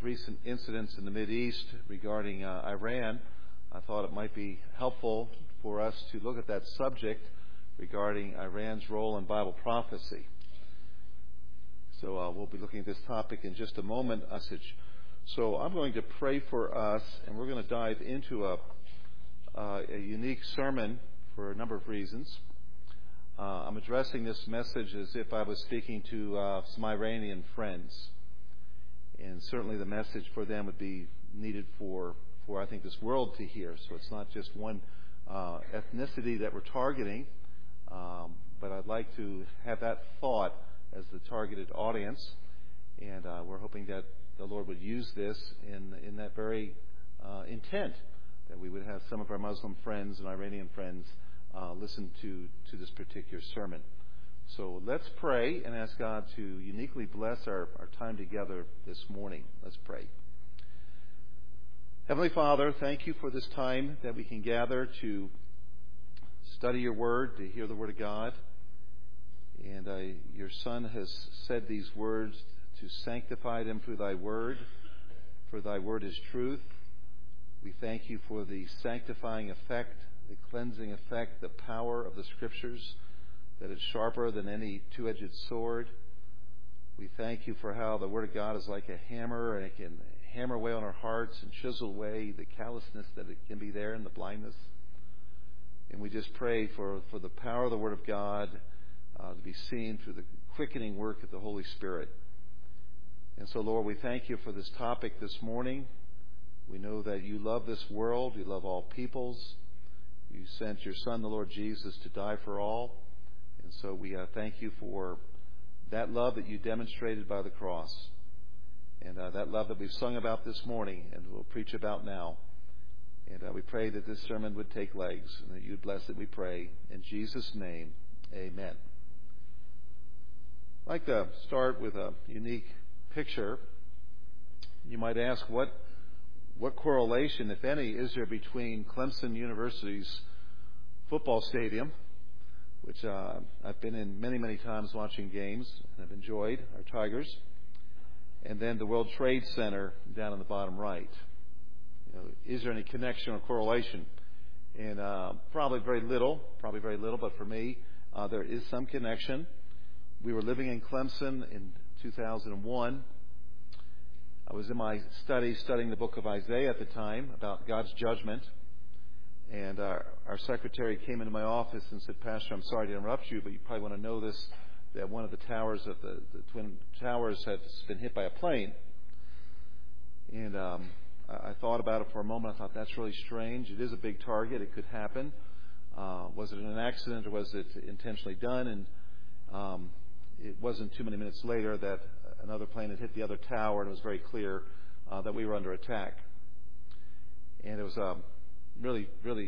recent incidents in the Mideast regarding Iran, I thought it might be helpful for us to look at that subject regarding Iran's role in Bible prophecy. So we'll be looking at this topic in just a moment. So I'm going to pray for us, and we're going to dive into a unique sermon for a number of reasons. I'm addressing this message as if I was speaking to some Iranian friends, and certainly the message for them would be needed for I think this world to hear. So it's not just one ethnicity that we're targeting, but I'd like to have that thought as the targeted audience, and we're hoping that the Lord would use this in that very intent, that we would have some of our Muslim friends and Iranian friends listen to this particular sermon. So let's pray and ask God to uniquely bless our time together this morning. Let's pray. Heavenly Father, thank you for this time that we can gather to study your word, to hear the word of God. And your Son has said these words to sanctify them through thy word, for thy word is truth. We thank you for the sanctifying effect, the cleansing effect, the power of the Scriptures, that it's sharper than any two-edged sword. We thank you for how the Word of God is like a hammer, and it can hammer away on our hearts and chisel away the callousness that it can be there and the blindness. And we just pray for the power of the Word of God to be seen through the quickening work of the Holy Spirit. And so, Lord, we thank you for this topic this morning. We know that you love this world. You love all peoples. You sent your Son, the Lord Jesus, to die for all. And so we thank you for that love that you demonstrated by the cross, and that love that we've sung about this morning and we'll preach about now. And we pray that this sermon would take legs and that you'd bless it, we pray. In Jesus' name, amen. I'd like to start with a unique picture. You might ask, what correlation, if any, is there between Clemson University's football stadium, which I've been in many, many times watching games, and I've enjoyed, our Tigers, and then the World Trade Center down in the bottom right? Is there any connection or correlation? And probably very little, but for me, there is some connection. We were living in Clemson in 2001. I was in my studying the book of Isaiah at the time about God's judgment. And our secretary came into my office and said, "Pastor, I'm sorry to interrupt you, but you probably want to know this, that one of the towers of the Twin Towers has been hit by a plane." And I thought about it for a moment. I thought, that's really strange. It is a big target. It could happen. Was it an accident or was it intentionally done? And it wasn't too many minutes later that another plane had hit the other tower, and it was very clear that we were under attack. And it was really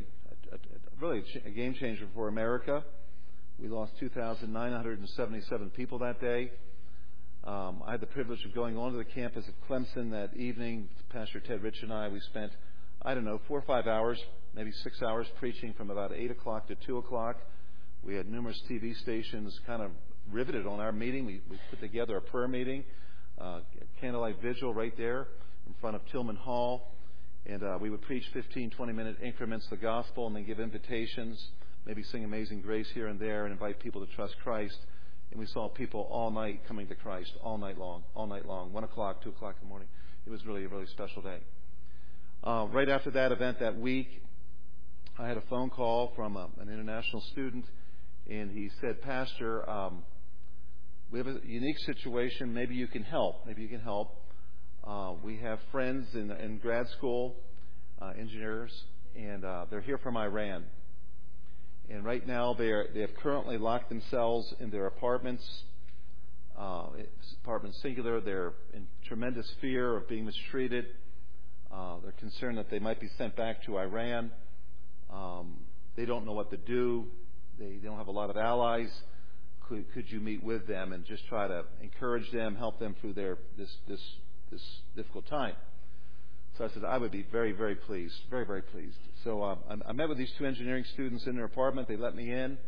a game changer for America. We lost 2,977 people that day. I had the privilege of going onto the campus of Clemson that evening. Pastor Ted Rich and I, we spent, 4 or 5 hours, maybe 6 hours preaching from about 8 o'clock to 2 o'clock. We had numerous TV stations kind of riveted on our meeting. We put together a prayer meeting, candlelight vigil right there in front of Tillman Hall. And we would preach 15, 20-minute increments of the gospel and then give invitations, maybe sing Amazing Grace here and there and invite people to trust Christ. And we saw people all night coming to Christ, all night long, 1 o'clock, 2 o'clock in the morning. It was really a really special day. Right after that event that week, I had a phone call from an international student, and he said, "Pastor, we have a unique situation. Maybe you can help. We have friends in grad school, engineers, and they're here from Iran. And right now they have currently locked themselves in their apartments, apartment singular. They're in tremendous fear of being mistreated. They're concerned that they might be sent back to Iran. They don't know what to do. They don't have a lot of allies. Could you meet with them and just try to encourage them, help them through this difficult time?" So I said, I would be very, very pleased, very, very pleased. So I met with these two engineering students in their apartment. They let me in.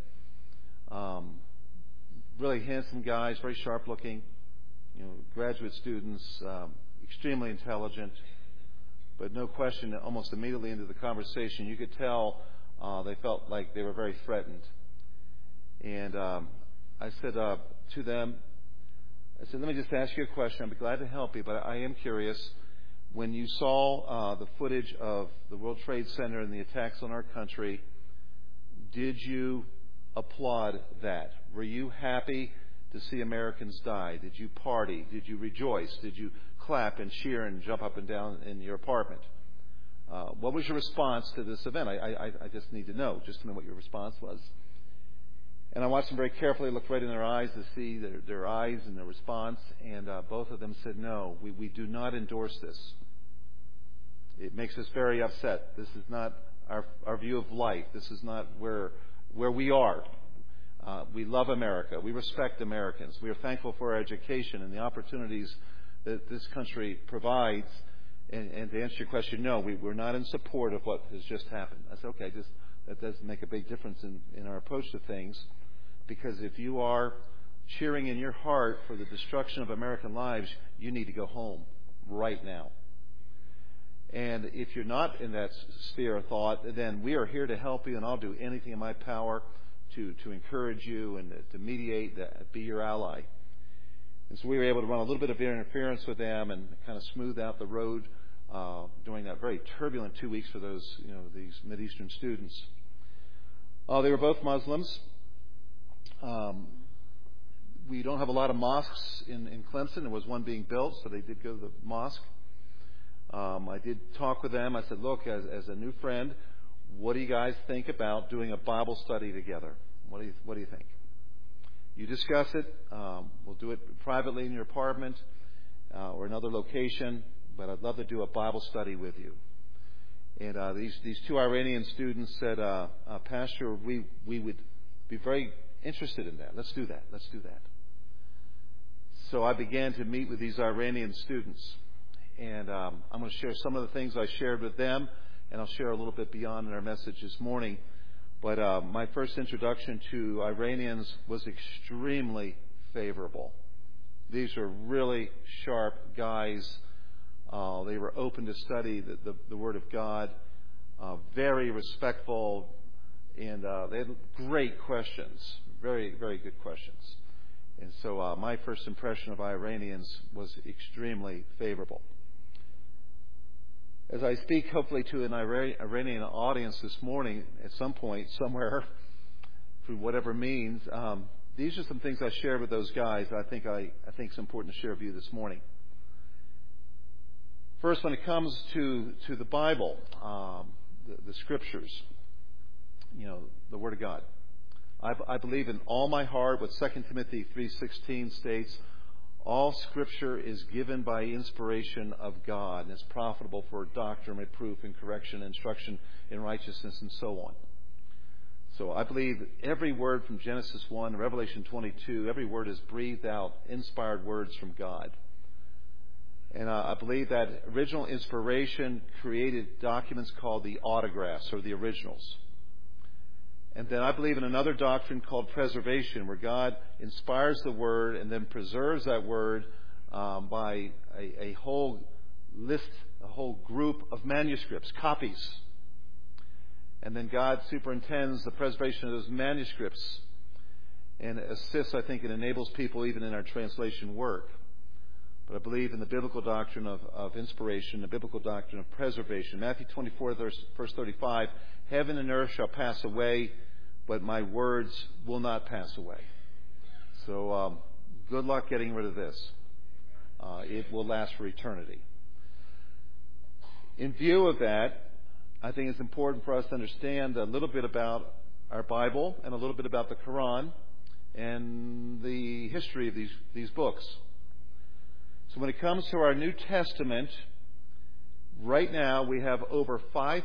Really handsome guys, very sharp looking, graduate students, extremely intelligent, but no question, almost immediately into the conversation, you could tell they felt like they were very threatened. And I said to them, I said, let me just ask you a question. I'd be glad to help you, but I am curious. When you saw the footage of the World Trade Center and the attacks on our country, did you applaud that? Were you happy to see Americans die? Did you party? Did you rejoice? Did you clap and cheer and jump up and down in your apartment? What was your response to this event? I just need to know, just to know what your response was. And I watched them very carefully, looked right in their eyes to see their eyes and their response, and both of them said, no, we do not endorse this. It makes us very upset. This is not our view of life. This is not where we are. We love America. We respect Americans. We are thankful for our education and the opportunities that this country provides. And to answer your question, no, we're not in support of what has just happened. I said, okay, that does make a big difference in our approach to things. Because if you are cheering in your heart for the destruction of American lives, you need to go home right now. And if you're not in that sphere of thought, then we are here to help you, and I'll do anything in my power to encourage you and to mediate, be your ally. And so we were able to run a little bit of interference with them and kind of smooth out the road during that very turbulent 2 weeks for these Mideastern students. They were both Muslims. We don't have a lot of mosques in Clemson. There was one being built, so they did go to the mosque. I did talk with them. I said, look, as a new friend, what do you guys think about doing a Bible study together? What do you think? You discuss it. We'll do it privately in your apartment or another location, but I'd love to do a Bible study with you. And these two Iranian students said, Pastor, we would be very interested in that. Let's do that. So I began to meet with these Iranian students. And I'm going to share some of the things I shared with them, and I'll share a little bit beyond in our message this morning. But my first introduction to Iranians was extremely favorable. These are really sharp guys. They were open to study the Word of God, very respectful, and they had great questions, very, very good questions. And so my first impression of Iranians was extremely favorable. As I speak, hopefully, to an Iranian audience this morning, at some point, somewhere, through whatever means, these are some things I shared with those guys I think it's important to share with you this morning. First, when it comes to the Bible, the Scriptures, the Word of God, I believe in all my heart what 2 Timothy 3:16 states. All Scripture is given by inspiration of God, and is profitable for doctrine, reproof, and correction, instruction in righteousness, and so on. So I believe every word from Genesis 1 and Revelation 22, every word is breathed out, inspired words from God. And I believe that original inspiration created documents called the autographs, or the originals. And then I believe in another doctrine called preservation, where God inspires the Word and then preserves that Word by a whole list, a whole group of manuscripts, copies. And then God superintends the preservation of those manuscripts and assists, I think, and enables people even in our translation work. But I believe in the biblical doctrine of inspiration, the biblical doctrine of preservation. Matthew 24, verse 35, heaven and earth shall pass away, but my words will not pass away. So good luck getting rid of this. It will last for eternity. In view of that, I think it's important for us to understand a little bit about our Bible and a little bit about the Quran and the history of these books. So when it comes to our New Testament, right now we have over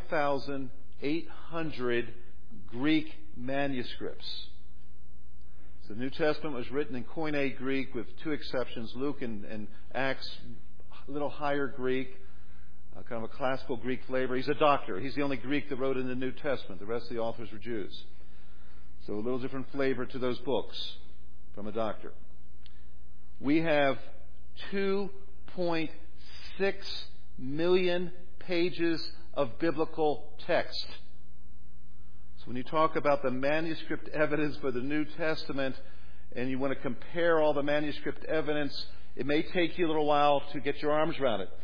5,800 Greek manuscripts. So the New Testament was written in Koine Greek with two exceptions, Luke and Acts, a little higher Greek, kind of a classical Greek flavor. He's a doctor. He's the only Greek that wrote in the New Testament. The rest of the authors were Jews. So a little different flavor to those books from a doctor. We have 2.6 million pages of biblical text. So when you talk about the manuscript evidence for the New Testament and you want to compare all the manuscript evidence, it may take you a little while to get your arms around it.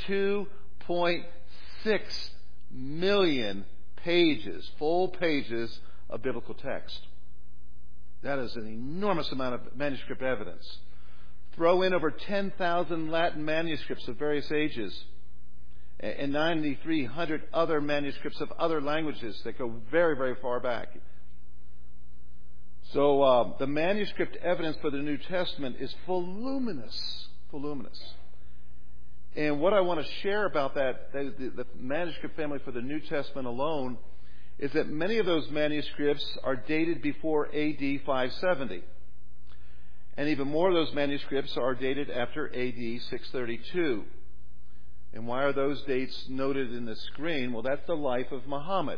2.6 million pages, full pages of biblical text. That is an enormous amount of manuscript evidence. Throw in over 10,000 Latin manuscripts of various ages and 9,300 other manuscripts of other languages that go very, very far back. So the manuscript evidence for the New Testament is voluminous. And what I want to share about that, the manuscript family for the New Testament alone, is that many of those manuscripts are dated before AD 570. And even more of those manuscripts are dated after AD 632. And why are those dates noted in the screen? Well, that's the life of Muhammad.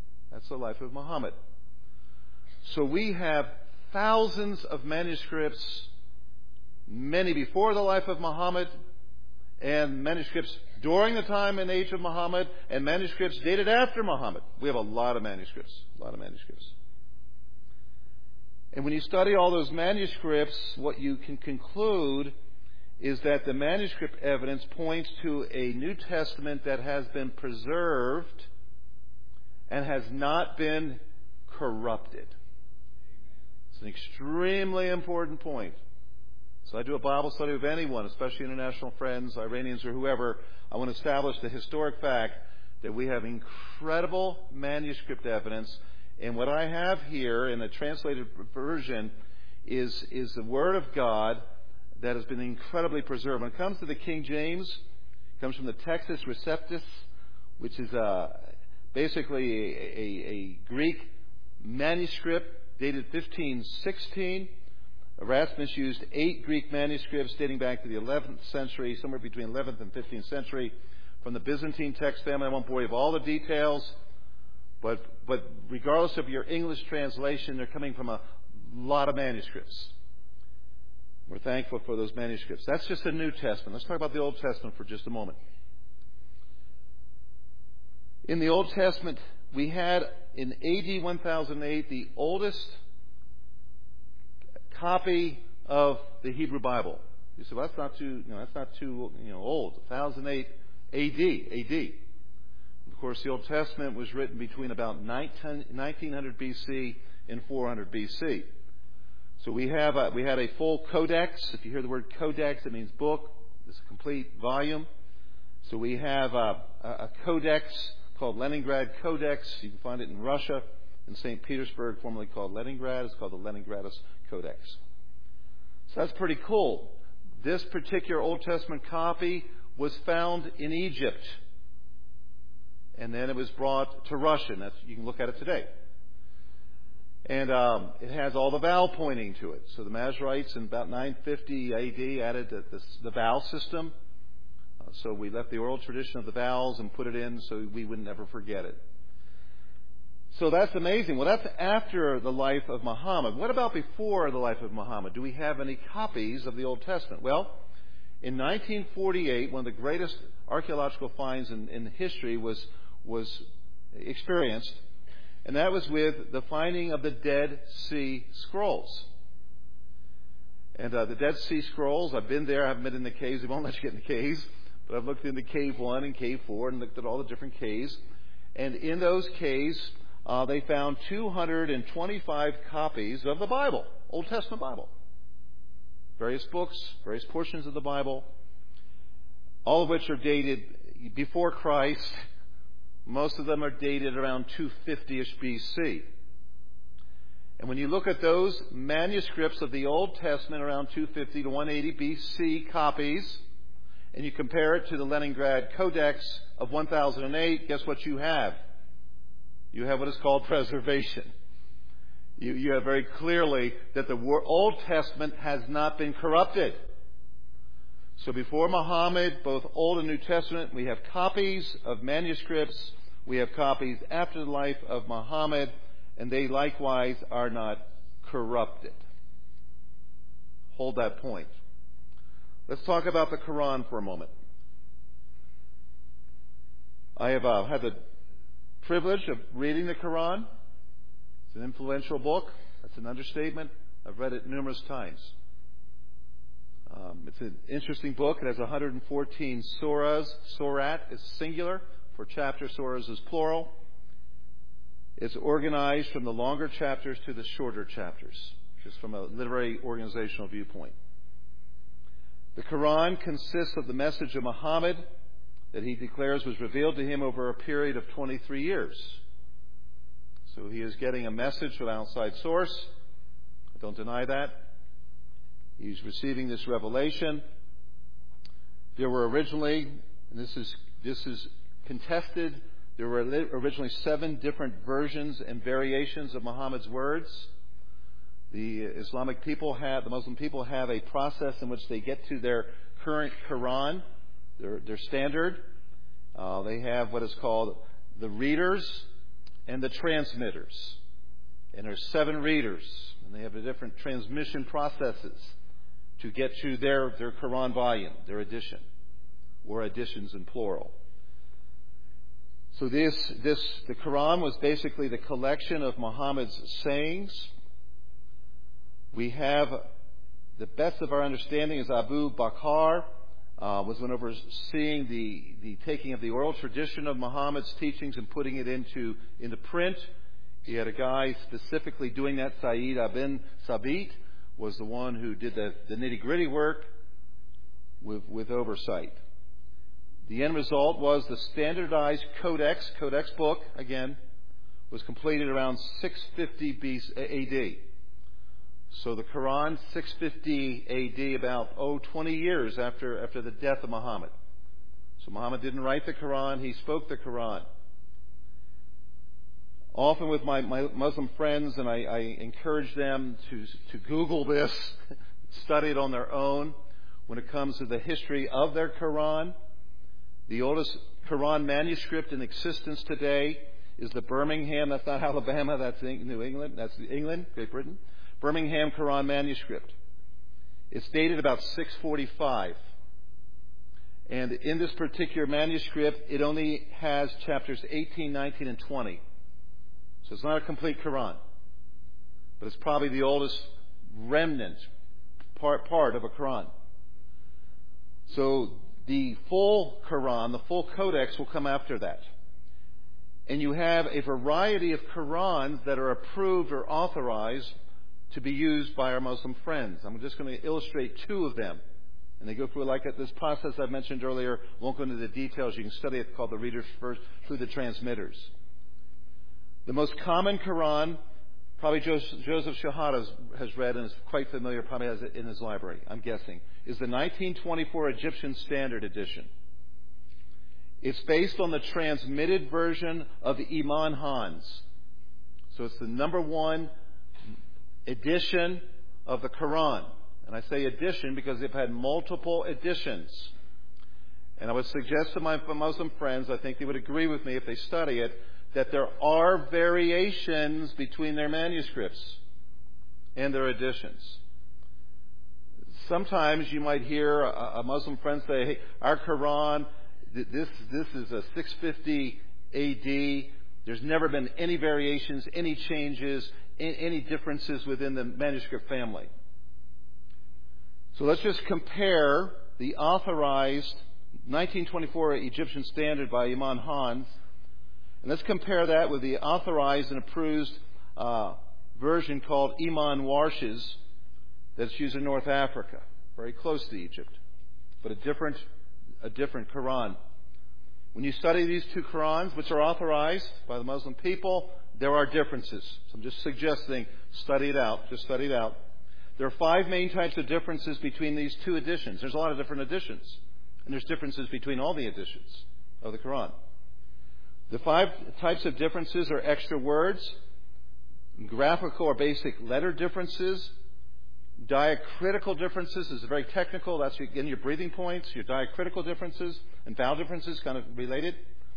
So we have thousands of manuscripts, many before the life of Muhammad, and manuscripts during the time and age of Muhammad, and manuscripts dated after Muhammad. We have a lot of manuscripts. And when you study all those manuscripts, what you can conclude is that the manuscript evidence points to a New Testament that has been preserved and has not been corrupted. It's an extremely important point. So I do a Bible study with anyone, especially international friends, Iranians or whoever. I want to establish the historic fact that we have incredible manuscript evidence. And what I have here in the translated version is the Word of God that has been incredibly preserved. When it comes to the King James, it comes from the Textus Receptus, which is basically a Greek manuscript dated 1516. Erasmus used 8 Greek manuscripts dating back to the 11th century, somewhere between 11th and 15th century, from the Byzantine text family. I won't bore you with all the details, but regardless of your English translation, they're coming from a lot of manuscripts. We're thankful for those manuscripts. That's just the New Testament. Let's talk about the Old Testament for just a moment. In the Old Testament, we had in AD 1008 the oldest copy of the Hebrew Bible. You say, well, that's not too old. 1008 AD. Of course, the Old Testament was written between about 1900 BC and 400 BC. So we had a full codex. If you hear the word codex, it means book. It's a complete volume. So we have a codex called Leningrad Codex. You can find it in Russia, in St. Petersburg, formerly called Leningrad. It's called the Leningradus Codex. So that's pretty cool. This particular Old Testament copy was found in Egypt. And then it was brought to Russia. You can look at it today. And it has all the vowel pointing to it. So the Masoretes in about 950 AD added the vowel system. So we left the oral tradition of the vowels and put it in so we would never forget it. So that's amazing. Well, that's after the life of Muhammad. What about before the life of Muhammad? Do we have any copies of the Old Testament? Well, in 1948, one of the greatest archaeological finds in history was experienced, and that was with the finding of the Dead Sea Scrolls. And the Dead Sea Scrolls, I've been there. I haven't been in the caves. They won't let you get in the caves. But I've looked into Cave 1 and Cave 4 and looked at all the different caves. And in those caves, they found 225 copies of the Bible, Old Testament Bible. Various books, various portions of the Bible, all of which are dated before Christ. Most of them are dated around 250-ish BC. And when you look at those manuscripts of the Old Testament around 250 to 180 BC copies, and you compare it to the Leningrad Codex of 1008, guess what you have? You have what is called preservation. You have very clearly that the Old Testament has not been corrupted. So before Muhammad, both Old and New Testament, we have copies of manuscripts. We have copies after the life of Muhammad, and they likewise are not corrupted. Hold that point. Let's talk about the Quran for a moment. I have had the privilege of reading the Quran. It's an influential book. That's an understatement. I've read it numerous times. It's an interesting book. It has 114 surahs. Surat is singular for chapter. Surahs is plural. It's organized from the longer chapters to the shorter chapters, just from a literary organizational viewpoint. The Quran consists of the message of Muhammad that he declares was revealed to him over a period of 23 years. So he is getting a message from an outside source. I don't deny that. He's receiving this revelation. There were originally, and this is contested, there were originally 7 different versions and variations of Muhammad's words. The Muslim people have a process in which they get to their current Quran, their standard. They have what is called the readers and the transmitters. And there's 7 readers, and they have the different transmission processes to get to their Quran volume, their edition, or editions in plural. So the Quran was basically the collection of Muhammad's sayings. We have, the best of our understanding is Abu Bakr was one overseeing the taking of the oral tradition of Muhammad's teachings and putting it into print. He had a guy specifically doing that. Sayyid ibn Sabit was the one who did the nitty-gritty work with oversight. The end result was the standardized codex book, again, was completed around 650 AD. So the Quran, 650 AD, about 20 years after the death of Muhammad. So Muhammad didn't write the Quran, he spoke the Quran. Often with my Muslim friends, and I encourage them to Google this, study it on their own when it comes to the history of their Quran. The oldest Quran manuscript in existence today is the Birmingham, that's not Alabama, that's New England, that's England, Great Britain. Birmingham Quran manuscript. It's dated about 645. And in this particular manuscript, it only has chapters 18, 19, and 20. So it's not a complete Quran. But it's probably the oldest remnant part of a Quran. So the full Quran, the full codex will come after that. And you have a variety of Qurans that are approved or authorized to be used by our Muslim friends. I'm just going to illustrate 2 of them. And they go through this process I mentioned earlier. Won't go into the details. You can study it, called the readers first through the transmitters. The most common Quran, probably Joseph Shahada has read and is quite familiar, probably has it in his library, I'm guessing, is the 1924 Egyptian Standard Edition. It's based on the transmitted version of the Imam Hans. So it's the number 1 edition of the Quran. And I say edition because they've had multiple editions. And I would suggest to my Muslim friends, I think they would agree with me if they study it, that there are variations between their manuscripts and their editions. Sometimes you might hear a Muslim friend say, hey, our Quran, this is a 650 AD. There's never been any variations, any changes, any differences within the manuscript family. So let's just compare the authorized 1924 Egyptian Standard by Imam Hans, and let's compare that with the authorized and approved version called Imam Warsh's that's used in North Africa, very close to Egypt, but a different Quran. When you study these 2 Qurans, which are authorized by the Muslim people, there are differences. So I'm just suggesting, study it out. Just study it out. There are 5 main types of differences between these 2 editions. There's a lot of different editions. And there's differences between all the editions of the Quran. The 5 types of differences are extra words, graphical or basic letter differences, diacritical differences. This is very technical. That's, again, your breathing points, your diacritical differences, and vowel differences, kind of related.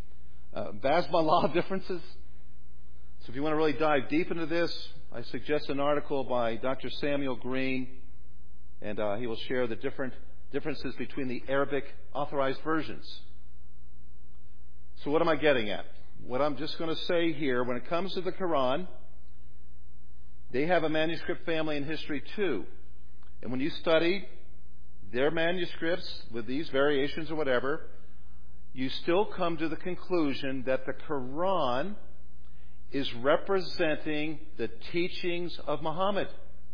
Basmalah differences. So if you want to really dive deep into this, I suggest an article by Dr. Samuel Green, and he will share the different differences between the Arabic authorized versions. So what am I getting at? What I'm just going to say here, when it comes to the Quran, they have a manuscript family in history too. And when you study their manuscripts with these variations or whatever, you still come to the conclusion that the Quran is representing the teachings of Muhammad.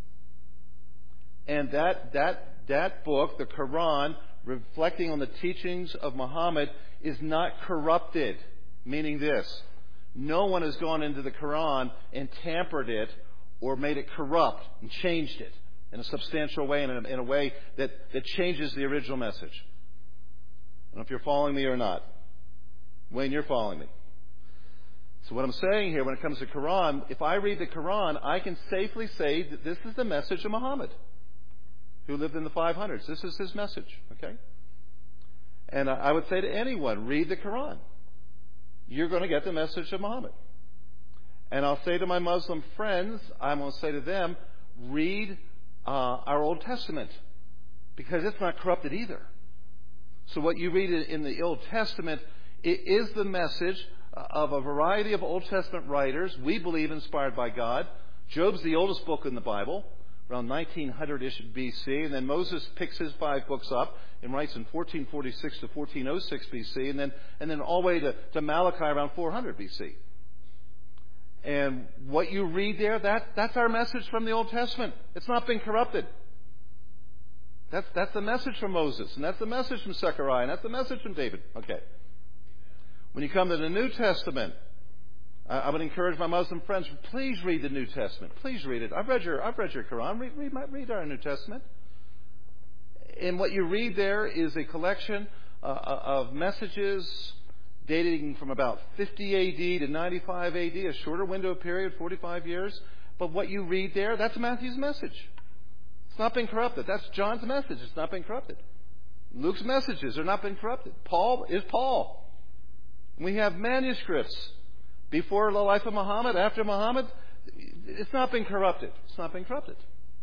And that book, the Quran, reflecting on the teachings of Muhammad, is not corrupted. Meaning this: no one has gone into the Quran and tampered it or made it corrupt and changed it in a substantial way, and in a way that changes the original message. I don't know if you're following me or not. Wayne, you're following me. So what I'm saying here, when it comes to Quran, if I read the Quran, I can safely say that this is the message of Muhammad, who lived in the 500s. This is his message, okay? And I would say to anyone, read the Quran. You're going to get the message of Muhammad. And I'll say to my Muslim friends, I'm going to say to them, read our Old Testament, because it's not corrupted either. So what you read in the Old Testament, it is the message of a variety of Old Testament writers, we believe inspired by God. Job's the oldest book in the Bible, around 1900-ish BC, and then Moses picks his 5 books up and writes in 1446 to 1406 BC, and then all the way to Malachi around 400 BC. And what you read there, that's our message from the Old Testament. It's not been corrupted. That's the message from Moses, and that's the message from Zechariah, and that's the message from David. Okay. When you come to the New Testament, I would encourage my Muslim friends, please read the New Testament. Please read it. I've read your Quran. Read our New Testament. And what you read there is a collection of messages dating from about 50 A.D. to 95 A.D., a shorter window period, 45 years. But what you read there, that's Matthew's message. It's not been corrupted. That's John's message. It's not been corrupted. Luke's messages are not been corrupted. Paul is Paul. We have manuscripts before the life of Muhammad, after Muhammad. It's not been corrupted. It's not been corrupted.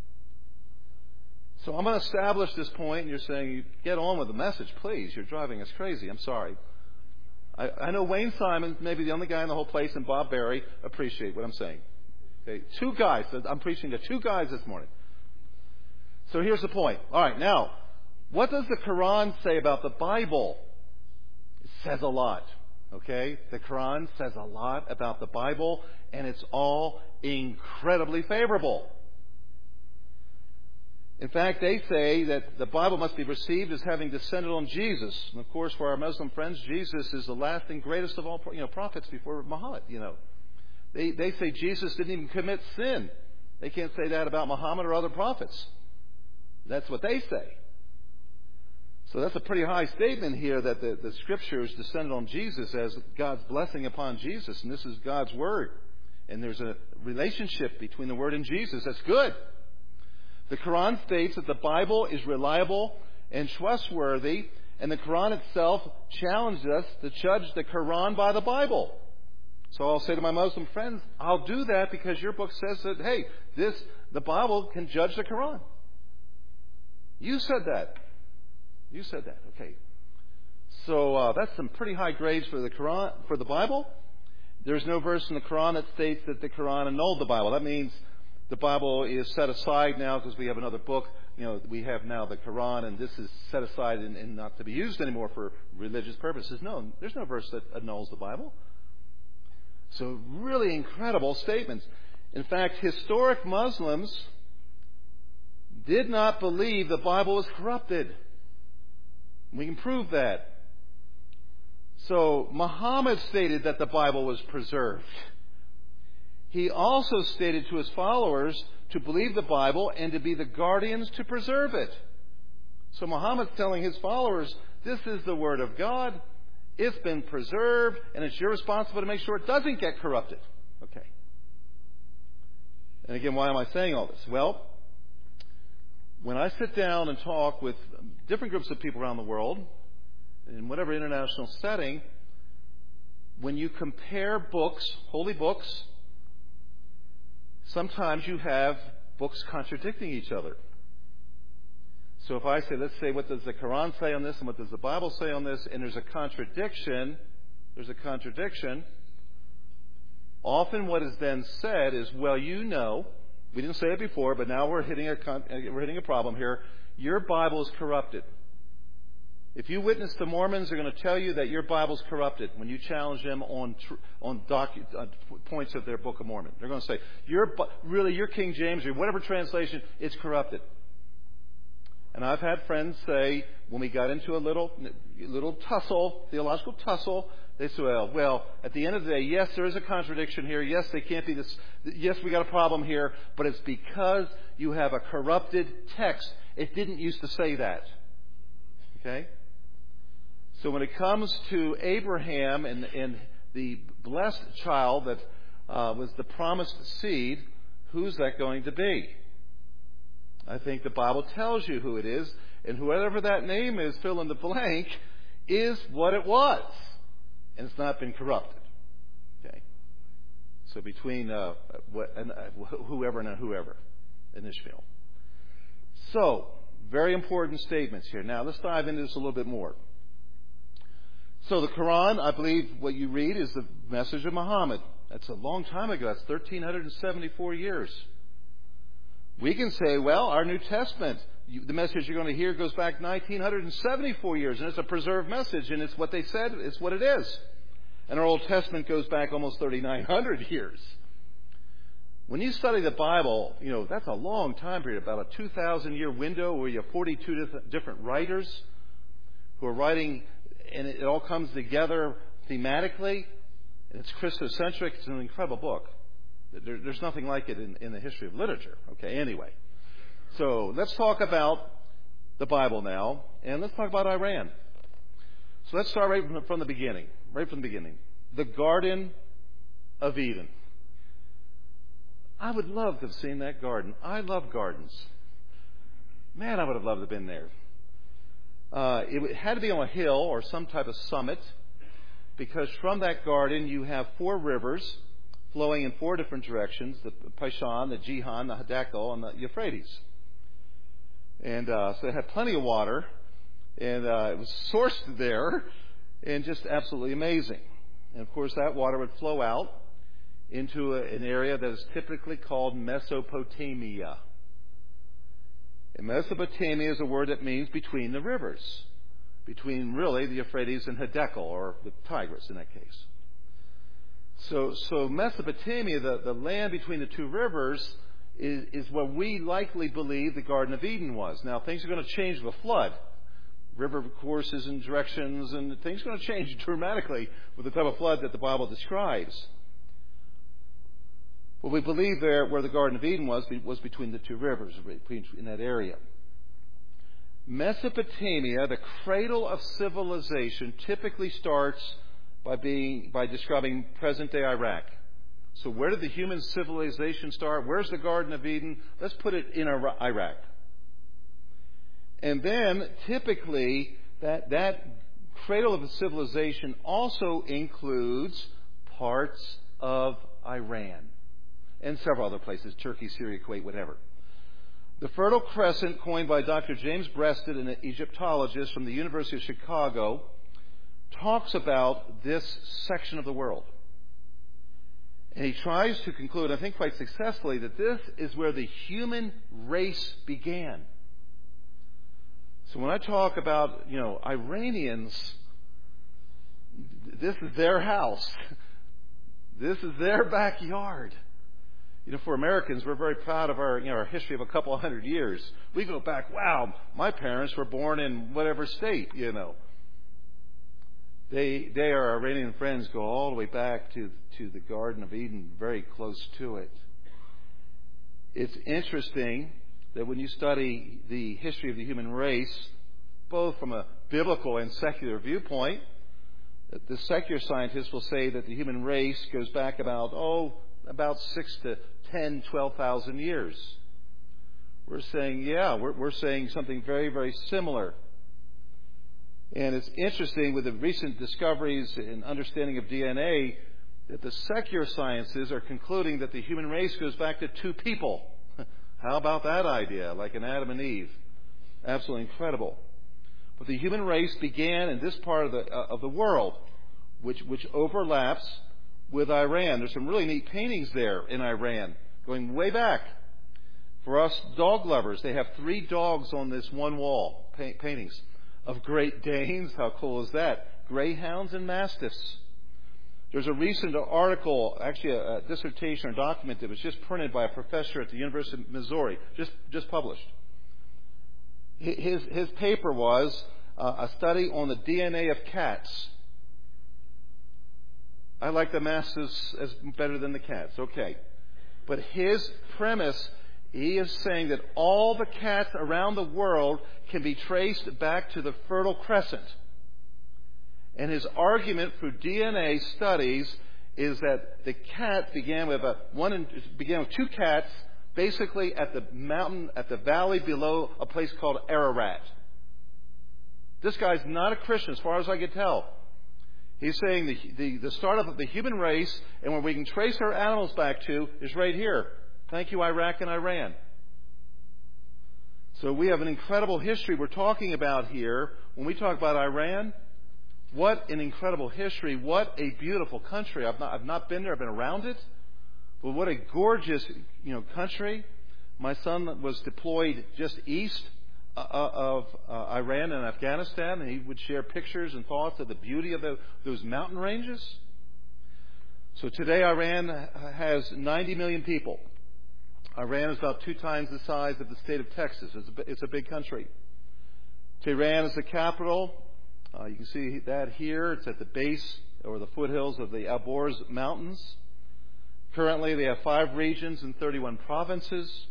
So I'm going to establish this point, and you're saying, you get on with the message, please. You're driving us crazy. I'm sorry. I know Wayne Simon, maybe the only guy in the whole place, and Bob Barry appreciate what I'm saying. Okay, 2 guys. I'm preaching to 2 guys this morning. So here's the point. All right, now, what does the Quran say about the Bible? It says a lot. Okay? The Quran says a lot about the Bible, and it's all incredibly favorable. In fact, they say that the Bible must be received as having descended on Jesus. And of course, for our Muslim friends, Jesus is the last and greatest of all prophets before Muhammad. They say Jesus didn't even commit sin. They can't say that about Muhammad or other prophets. That's what they say. So that's a pretty high statement here, that the Scriptures descended on Jesus as God's blessing upon Jesus. And this is God's Word. And there's a relationship between the Word and Jesus. That's good. The Quran states that the Bible is reliable and trustworthy. And the Quran itself challenged us to judge the Quran by the Bible. So I'll say to my Muslim friends, I'll do that because your book says that, hey, the Bible can judge the Quran. You said that. You said that. Okay. So that's some pretty high grades for the Quran, for the Bible. There's no verse in the Quran that states that the Quran annulled the Bible. That means the Bible is set aside now because we have another book. We have now the Quran, and this is set aside and not to be used anymore for religious purposes. No, there's no verse that annuls the Bible. So really incredible statements. In fact, historic Muslims did not believe the Bible was corrupted. We can prove that. So Muhammad stated that the Bible was preserved. He also stated to his followers to believe the Bible and to be the guardians to preserve it. So Muhammad's telling his followers, this is the Word of God. It's been preserved, and it's your responsibility to make sure it doesn't get corrupted. Okay. And again, why am I saying all this? Well, when I sit down and talk with different groups of people around the world, in whatever international setting, when you compare books, holy books, sometimes you have books contradicting each other. So if I say, let's say, what does the Quran say on this and what does the Bible say on this, and there's a contradiction, there's a contradiction, often what is then said is, well, you know, we didn't say it before, but now we're hitting a problem here. Your Bible is corrupted. If you witness the Mormons, they're going to tell you that your Bible's corrupted when you challenge them on points of their Book of Mormon. They're going to say, your King James or whatever translation, it's corrupted. And I've had friends say, when we got into a little tussle, theological tussle, they say, well, at the end of the day, yes, there is a contradiction here. Yes, they can't be this. Yes, we got a problem here. But it's because you have a corrupted text. It didn't used to say that. Okay? So when it comes to Abraham and the blessed child that was the promised seed, who's that going to be? I think the Bible tells you who it is, and whoever that name is, fill in the blank, is what it was. And it's not been corrupted. Okay? So between whoever and whoever in Ishmael. So, very important statements here. Now, let's dive into this a little bit more. So the Quran, I believe what you read is the message of Muhammad. That's a long time ago. That's 1,374 years. We can say, well, our New Testament, the message you're going to hear goes back 1,974 years, and it's a preserved message, and it's what they said, it's what it is. And our Old Testament goes back almost 3,900 years. When you study the Bible, that's a long time period, about a 2,000-year window where you have 42 different writers who are writing, and it all comes together thematically, and it's Christocentric. It's an incredible book. There's nothing like it in the history of literature. Okay, anyway. So let's talk about the Bible now, and let's talk about Iran. So let's start right from the beginning. Right from the beginning. The Garden of Eden. I would love to have seen that garden. I love gardens. Man, I would have loved to have been there. It had to be on a hill or some type of summit, because from that garden you have 4 rivers flowing in 4 different directions: the Pishon, the Jihan, the Hiddekel, and the Euphrates. And so it had plenty of water, and it was sourced there, and just absolutely amazing. And of course, that water would flow out into an area that is typically called Mesopotamia. And Mesopotamia is a word that means between the rivers, between really the Euphrates and Hiddekel, or the Tigris in that case. So Mesopotamia, the land between the 2 rivers, is what we likely believe the Garden of Eden was. Now, things are going to change with the flood. River courses and directions, and things are going to change dramatically with the type of flood that the Bible describes. What we believe there, where the Garden of Eden was between the 2 rivers, in that area. Mesopotamia, the cradle of civilization, typically starts by describing present-day Iraq. So where did the human civilization start? Where's the Garden of Eden? Let's put it in Iraq. And then, typically, that cradle of a civilization also includes parts of Iran and several other places: Turkey, Syria, Kuwait, whatever. The Fertile Crescent, coined by Dr. James Breasted, an Egyptologist from the University of Chicago, talks about this section of the world. And he tries to conclude, I think quite successfully, that this is where the human race began. So when I talk about, Iranians, this is their house. This is their backyard. For Americans, we're very proud of our history of a couple hundred years. We go back, wow, my parents were born in whatever state, They, our Iranian friends, go all the way back to the Garden of Eden, very close to it. It's interesting that when you study the history of the human race, both from a biblical and secular viewpoint, that the secular scientists will say that the human race goes back about 6 to 10, 12,000 years. We're saying, we're saying something very, very similar. And it's interesting with the recent discoveries and understanding of DNA that the secular sciences are concluding that the human race goes back to 2 people. How about that idea? Like an Adam and Eve. Absolutely incredible. But the human race began in this part of the world which overlaps with Iran. There's some really neat paintings there in Iran, going way back. For us dog lovers, they have 3 dogs on this one wall, paintings of Great Danes. How cool is that? Greyhounds and Mastiffs. There's a recent article, actually a dissertation or document that was just printed by a professor at the University of Missouri, just published. His paper was a study on the DNA of cats. I like the Mastiffs as better than the cats, okay. But his premise, he is saying that all the cats around the world can be traced back to the Fertile Crescent. And his argument through DNA studies is that the cat began with 2 cats, basically at the mountain, at the valley below a place called Ararat. This guy's not a Christian, as far as I can tell. He's saying the startup of the human race, and where we can trace our animals back to, is right here. Thank you, Iraq and Iran. So we have an incredible history we're talking about here. When we talk about Iran, what an incredible history. What a beautiful country. I've not been there. I've been around it. But what a gorgeous, country. My son was deployed just east of Iran and Afghanistan, and he would share pictures and thoughts of the beauty of those mountain ranges. So today Iran has 90 million people. Iran is about 2 times the size of the state of Texas. It's a big country. Tehran is the capital. You can see that here. It's at the base or the foothills of the Alborz Mountains. Currently, they have 5 regions and 31 provinces.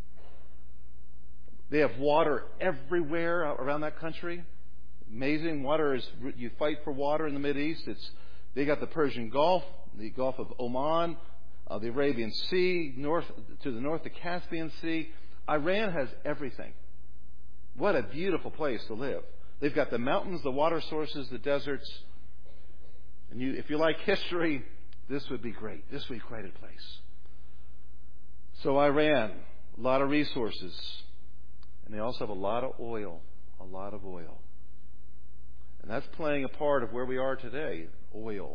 They have water everywhere around that country. Amazing. You fight for water in the Mideast. They got the Persian Gulf, the Gulf of Oman, the Arabian Sea, to the north, the Caspian Sea. Iran has everything. What a beautiful place to live. They've got the mountains, the water sources, the deserts. And if you like history, this would be great. This would be quite a place. So Iran, a lot of resources. And they also have a lot of oil. A lot of oil. And that's playing a part of where we are today. Oil.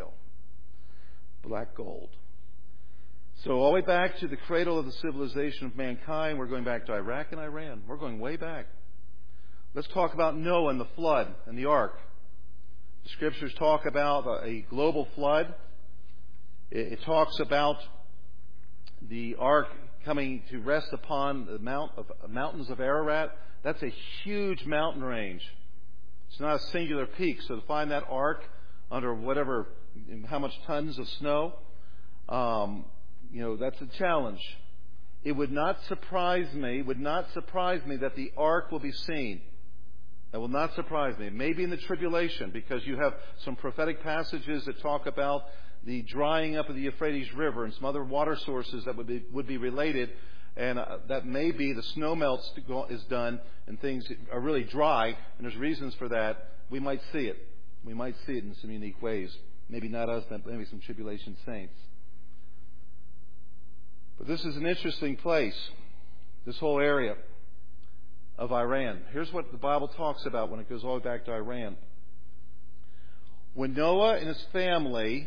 Black gold. So all the way back to the cradle of the civilization of mankind, we're going back to Iraq and Iran. We're going way back. Let's talk about Noah and the flood and the ark. The scriptures talk about a global flood. It talks about the ark coming to rest upon the mountains of Ararat. That's a huge mountain range. It's not a singular peak. So to find that ark under how much tons of snow, that's a challenge. It would not surprise me that the ark will be seen. That will not surprise me. Maybe in the tribulation, because you have some prophetic passages that talk about the drying up of the Euphrates River and some other water sources that would be related, and that maybe the snow melt is done and things are really dry, and there's reasons for that. We might see it. We might see it in some unique ways. Maybe not us, but maybe some tribulation saints. But this is an interesting place, this whole area of Iran. Here's what the Bible talks about when it goes all the way back to Iran. When Noah and his family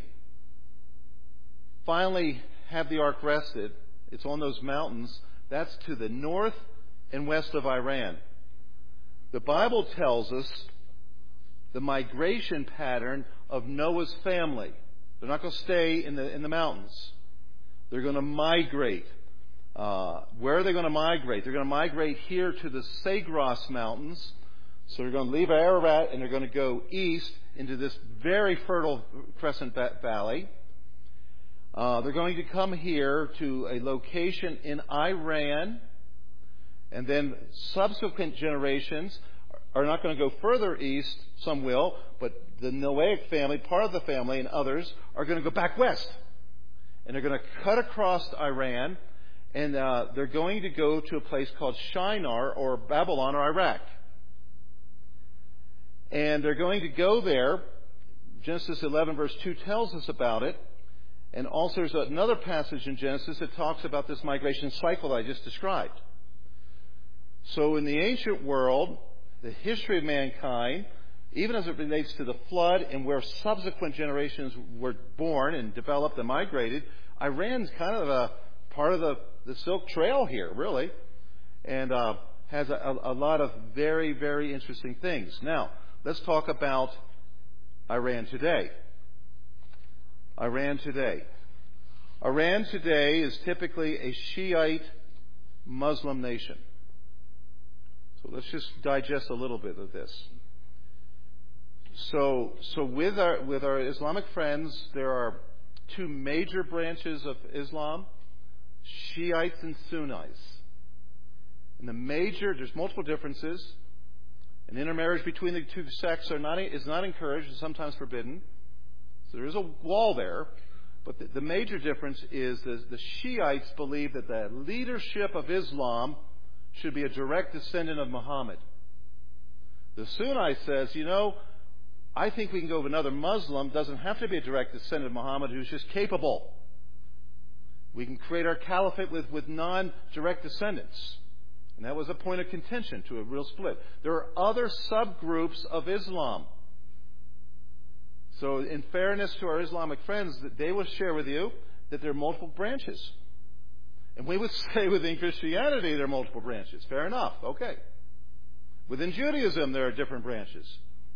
finally have the ark rested, it's on those mountains. That's to the north and west of Iran. The Bible tells us the migration pattern of Noah's family. They're not going to stay in the mountains. They're going to migrate. Where are they going to migrate? They're going to migrate here to the Sagros Mountains. So they're going to leave Ararat and they're going to go east into this very fertile Crescent Valley. They're going to come here to a location in Iran. And then subsequent generations are not going to go further east. Some will. But the Noahic family, part of the family, and others are going to go back west. And they're going to cut across Iran. And they're going to go to a place called Shinar or Babylon or Iraq. And they're going to go there. Genesis 11 verse 2 tells us about it. And also there's another passage in Genesis that talks about this migration cycle that I just described. So in the ancient world, the history of mankind even as it relates to the flood and where subsequent generations were born and developed and migrated, Iran's kind of a part of the Silk Trail here, really, and has a lot of very, very interesting things. Now, let's talk about Iran today. Iran today. Iran today is typically a Shiite Muslim nation. So let's just digest a little bit of this. So with our Islamic friends, there are two major branches of Islam, Shiites and Sunnis. And there's multiple differences. An intermarriage between the two sects is not encouraged and sometimes forbidden. So there is a wall there. But the major difference is the Shiites believe that the leadership of Islam should be a direct descendant of Muhammad. The Sunni says, I think we can go with another Muslim, doesn't have to be a direct descendant of Muhammad, who's just capable. We can create our caliphate with non-direct descendants. And that was a point of contention to a real split. There are other subgroups of Islam. So in fairness to our Islamic friends, they will share with you that there are multiple branches. And we would say within Christianity there are multiple branches. Fair enough. Okay. Within Judaism there are different branches.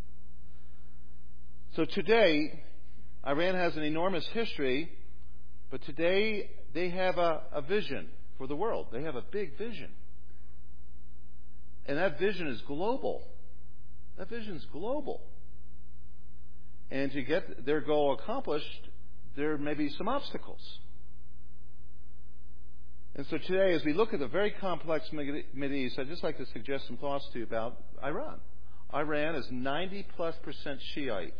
So today, Iran has an enormous history, but today they have a vision for the world. They have a big vision. And that vision is global. That vision is global. And to get their goal accomplished, there may be some obstacles. And so today, as we look at the very complex Mideast, I'd just like to suggest some thoughts to you about Iran. Iran is 90+% Shiite.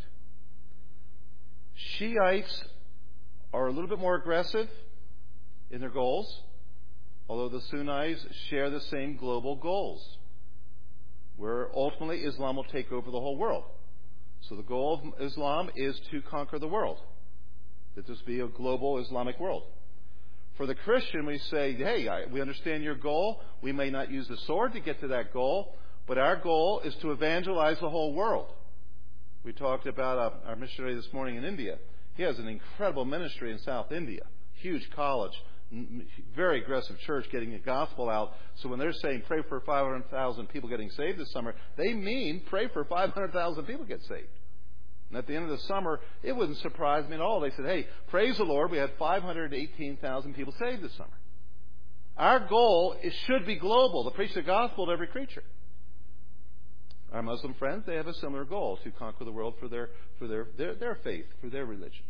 Shiites are a little bit more aggressive in their goals, although the Sunnis share the same global goals, where ultimately Islam will take over the whole world. So the goal of Islam is to conquer the world, that this be a global Islamic world. For the Christian, we say, hey, we understand your goal. We may not use the sword to get to that goal, but our goal is to evangelize the whole world. We talked about our missionary this morning in India. He has an incredible ministry in South India, huge college, very aggressive church getting the gospel out. So when they're saying pray for 500,000 people getting saved this summer, they mean pray for 500,000 people get saved. And at the end of the summer, it wouldn't surprise me at all. They said, hey, praise the Lord, we had 518,000 people saved this summer. Our goal should be global, to preach the gospel to every creature. Our Muslim friends, they have a similar goal, to conquer the world for their faith, for their religion.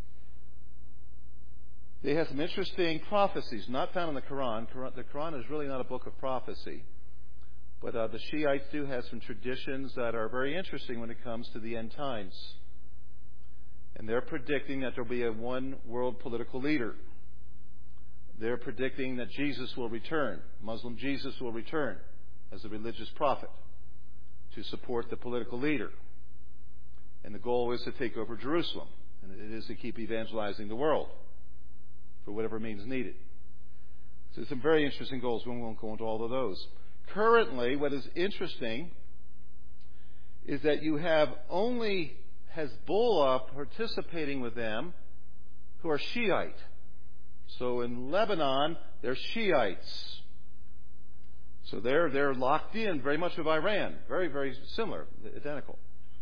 They have some interesting prophecies, not found in the Quran. The Quran is really not a book of prophecy. But the Shiites do have some traditions that are very interesting when it comes to the end times. And they're predicting that there will be a one world political leader. They're predicting that Jesus will return. Muslim Jesus will return as a religious prophet to support the political leader. And the goal is to take over Jerusalem. And it is to keep evangelizing the world for whatever means needed. So some very interesting goals. We won't go into all of those. Currently, what is interesting is that you have only Hezbollah participating with them who are Shiite. So in Lebanon, they're Shiites. So they're locked in very much with Iran. Very, very similar, identical.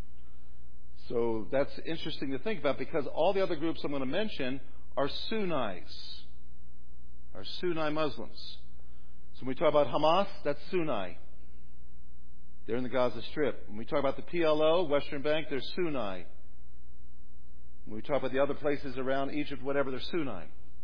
So that's interesting to think about because all the other groups I'm going to mention are Sunnis, are Sunni Muslims. So when we talk about Hamas, that's Sunni. They're in the Gaza Strip. When we talk about the PLO, Western Bank, they're Sunni. When we talk about the other places around Egypt, whatever, they're Sunni.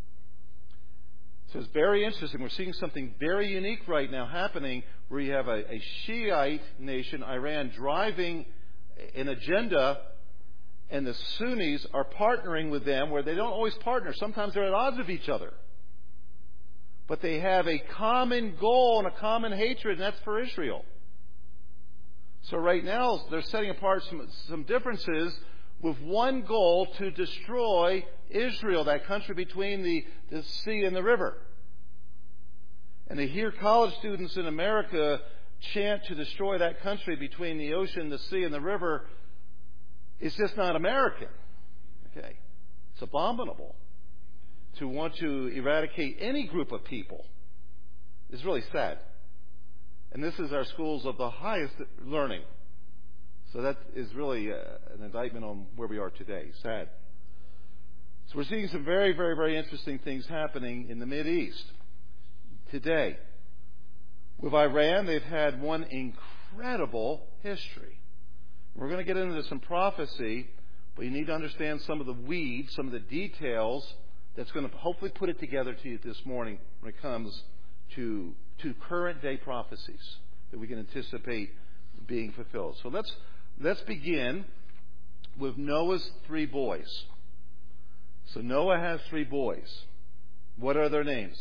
So it's very interesting. We're seeing something very unique right now happening where you have a Shiite nation, Iran, driving an agenda, and the Sunnis are partnering with them where they don't always partner. Sometimes they're at odds with each other. But they have a common goal and a common hatred, and that's for Israel. So right now, they're setting apart some differences with one goal to destroy Israel, that country between the sea and the river. And to hear college students in America chant to destroy that country between the ocean, the sea, and the river is just not American. Okay? It's abominable. To want to eradicate any group of people is really sad. And this is our schools of the highest learning. So that is really an indictment on where we are today. Sad. So we're seeing some very, very, very interesting things happening in the Mideast today. With Iran, they've had one incredible history. We're going to get into some prophecy, but you need to understand some of the weeds, some of the details that's going to hopefully put it together to you this morning when it comes to current day prophecies that we can anticipate being fulfilled. So let's begin with Noah's 3 boys. So Noah has 3 boys. What are their names?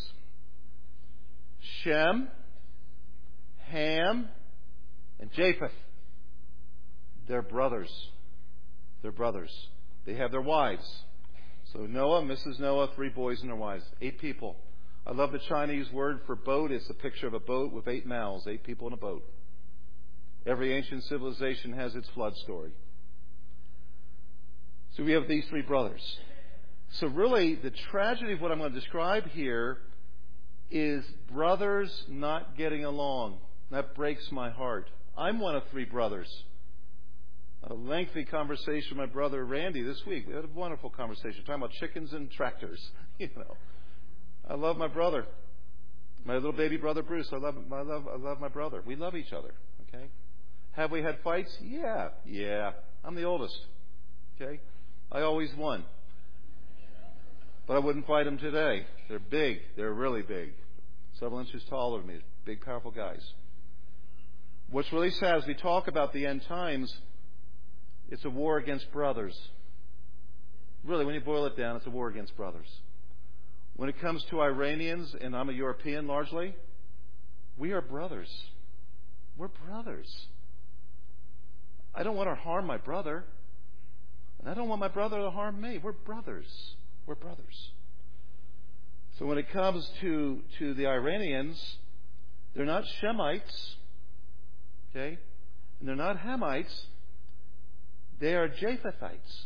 Shem, Ham, and Japheth. They're brothers. They're brothers. They have their wives. So Noah, Mrs. Noah, 3 boys and their wives. 8 people. I love the Chinese word for boat. It's a picture of a boat with 8 mouths, 8 people in a boat. Every ancient civilization has its flood story. So we have these 3 brothers. So really, the tragedy of what I'm going to describe here is brothers not getting along. That breaks my heart. I'm one of 3 brothers. A lengthy conversation with my brother Randy this week. We had a wonderful conversation talking about chickens and tractors. I love my brother. My little baby brother Bruce. I love my brother. We love each other. Okay. Have we had fights? Yeah. I'm the oldest. Okay. I always won. But I wouldn't fight them today. They're big. They're really big. Several inches taller than me. Big, powerful guys. What's really sad is we talk about the end times. It's a war against brothers. Really, when you boil it down, it's a war against brothers. When it comes to Iranians, and I'm a European largely, we are brothers. We're brothers. I don't want to harm my brother. And I don't want my brother to harm me. We're brothers. We're brothers. So when it comes to the Iranians, they're not Shemites. Okay? And they're not Hamites. They are Japhethites.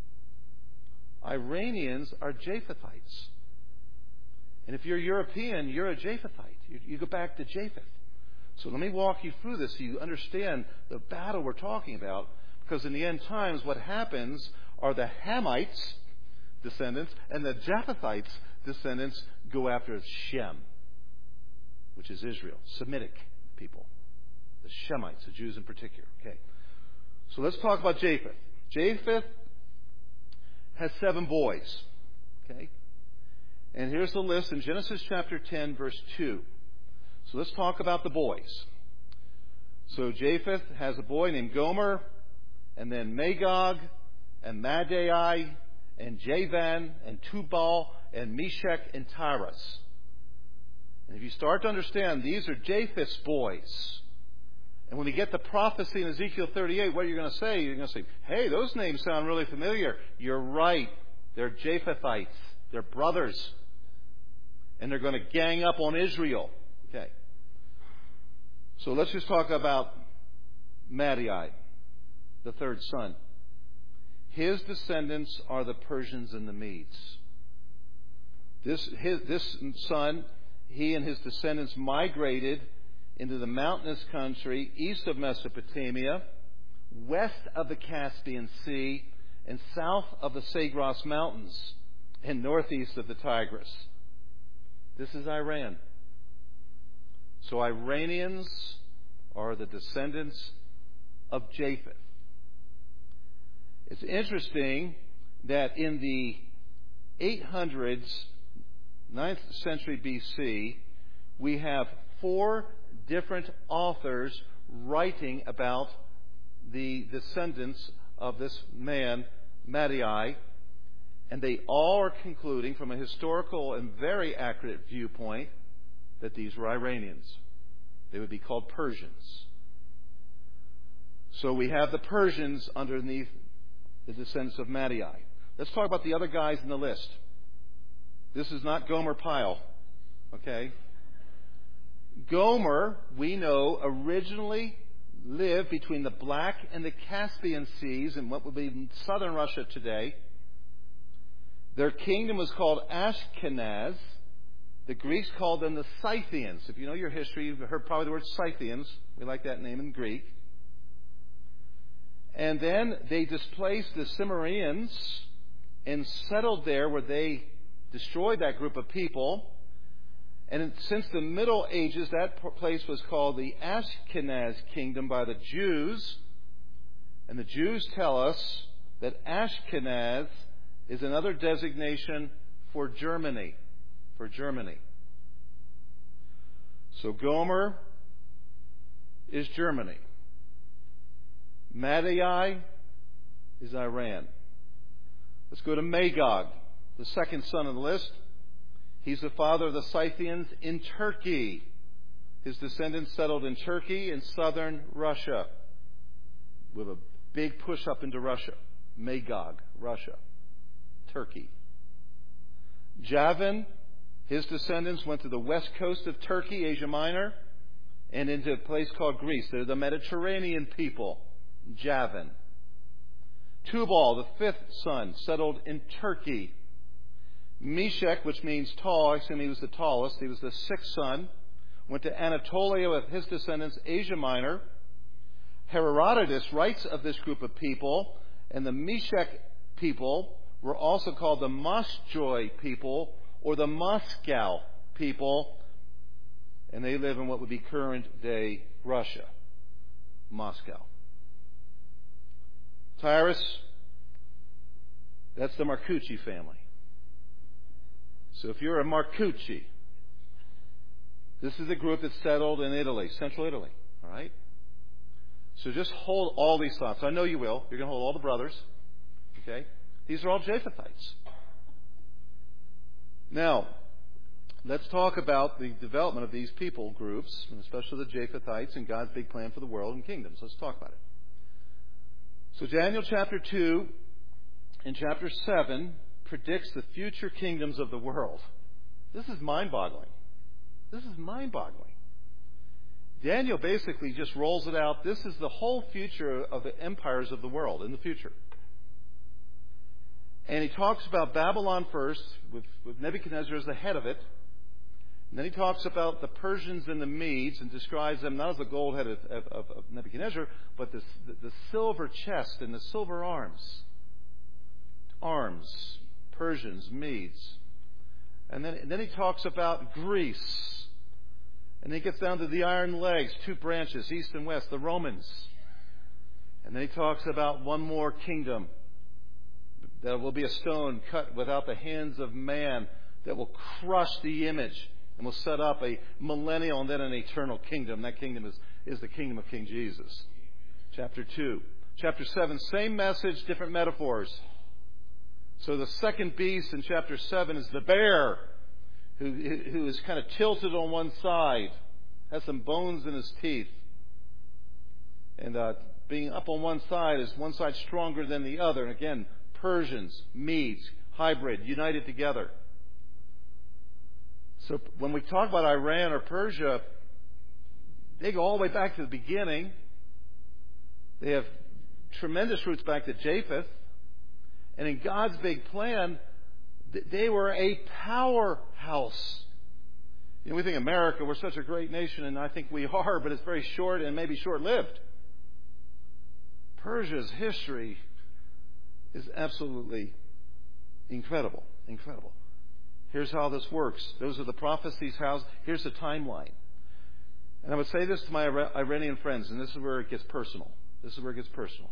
Iranians are Japhethites. And if you're European, you're a Japhethite. You go back to Japheth. So let me walk you through this so you understand the battle we're talking about. Because in the end times, what happens are the Hamites, descendants, and the Japhethites, descendants, go after Shem, which is Israel, Semitic people. The Shemites, the Jews in particular. Okay. So let's talk about Japheth. Japheth has 7 boys. Okay? And here's the list in Genesis chapter 10, verse 2. So let's talk about the boys. So Japheth has a boy named Gomer, and then Magog, and Madai, and Javan, and Tubal, and Meshach, and Tiras. And if you start to understand, these are Japheth's boys. And when we get the prophecy in Ezekiel 38, what are you going to say? You're going to say, hey, those names sound really familiar. You're right. They're Japhethites. They're brothers. And they're going to gang up on Israel. Okay. So let's just talk about Madai, the 3rd son. His descendants are the Persians and the Medes. This son, he and his descendants migrated into the mountainous country east of Mesopotamia, west of the Caspian Sea, and south of the Sagros Mountains, and northeast of the Tigris. This is Iran. So Iranians are the descendants of Japheth. It's interesting that in the 800s, 9th century BC, we have 4 different authors writing about the descendants of this man, Madai, and they all are concluding from a historical and very accurate viewpoint that these were Iranians. They would be called Persians. So we have the Persians underneath the descendants of Madai. Let's talk about the other guys in the list. This is not Gomer Pyle, okay? Gomer, we know, originally lived between the Black and the Caspian Seas in what would be southern Russia today. Their kingdom was called Ashkenaz. The Greeks called them the Scythians. If you know your history, you've heard probably the word Scythians. We like that name in Greek. And then they displaced the Cimmerians and settled there, where they destroyed that group of people. And since the Middle Ages, that place was called the Ashkenaz kingdom by the Jews. And the Jews tell us that Ashkenaz is another designation for Germany. For Germany. So Gomer is Germany. Madai is Iran. Let's go to Magog, the second son on the list. He's the father of the Scythians in Turkey. His descendants settled in Turkey and southern Russia, with a big push up into Russia. Magog, Russia, Turkey. Javan, his descendants went to the west coast of Turkey, Asia Minor, and into a place called Greece. They're the Mediterranean people. Javan. Tubal, the fifth son, settled in Turkey. Meshech, which means tall, I assume he was the tallest. He was the sixth son. Went to Anatolia with his descendants, Asia Minor. Herodotus writes of this group of people, and the Meshech people were also called the Moschoi people or the Moscow people, and they live in what would be current-day Russia, Moscow. Tyrus, that's the Marcucci family. So if you're a Marcucci, this is a group that's settled in Italy, central Italy. All right? So just hold all these thoughts. I know you will. You're going to hold all the brothers. Okay? These are all Japhethites. Now, let's talk about the development of these people groups, and especially the Japhethites and God's big plan for the world and kingdoms. Let's talk about it. So Daniel chapter 2 and chapter 7 predicts the future kingdoms of the world. This is mind-boggling. This is mind-boggling. Daniel basically just rolls it out. This is the whole future of the empires of the world in the future. And he talks about Babylon first, with Nebuchadnezzar as the head of it. And then he talks about the Persians and the Medes and describes them not as the gold head of Nebuchadnezzar, but the silver chest and the silver arms. Arms, Persians, Medes. And then he talks about Greece. And then he gets down to the iron legs, two branches, east and west, the Romans. And then he talks about one more kingdom. There will be a stone cut without the hands of man that will crush the image and will set up a millennial and then an eternal kingdom. That kingdom is the kingdom of King Jesus. Chapter 2. Chapter 7, same message, different metaphors. So the second beast in chapter 7 is the bear, who is kind of tilted on one side, has some bones in his teeth. And being up on one side is one side stronger than the other. And again, Persians, Medes, hybrid, united together. So when we talk about Iran or Persia, they go all the way back to the beginning. They have tremendous roots back to Japheth. And in God's big plan, they were a powerhouse. You know, we think America, we're such a great nation, and I think we are, but it's very short and maybe short-lived. Persia's history is absolutely incredible. Incredible. Here's how this works. Those are the prophecies. Here's the timeline. And I would say this to my Iranian friends, and this is where it gets personal. This is where it gets personal.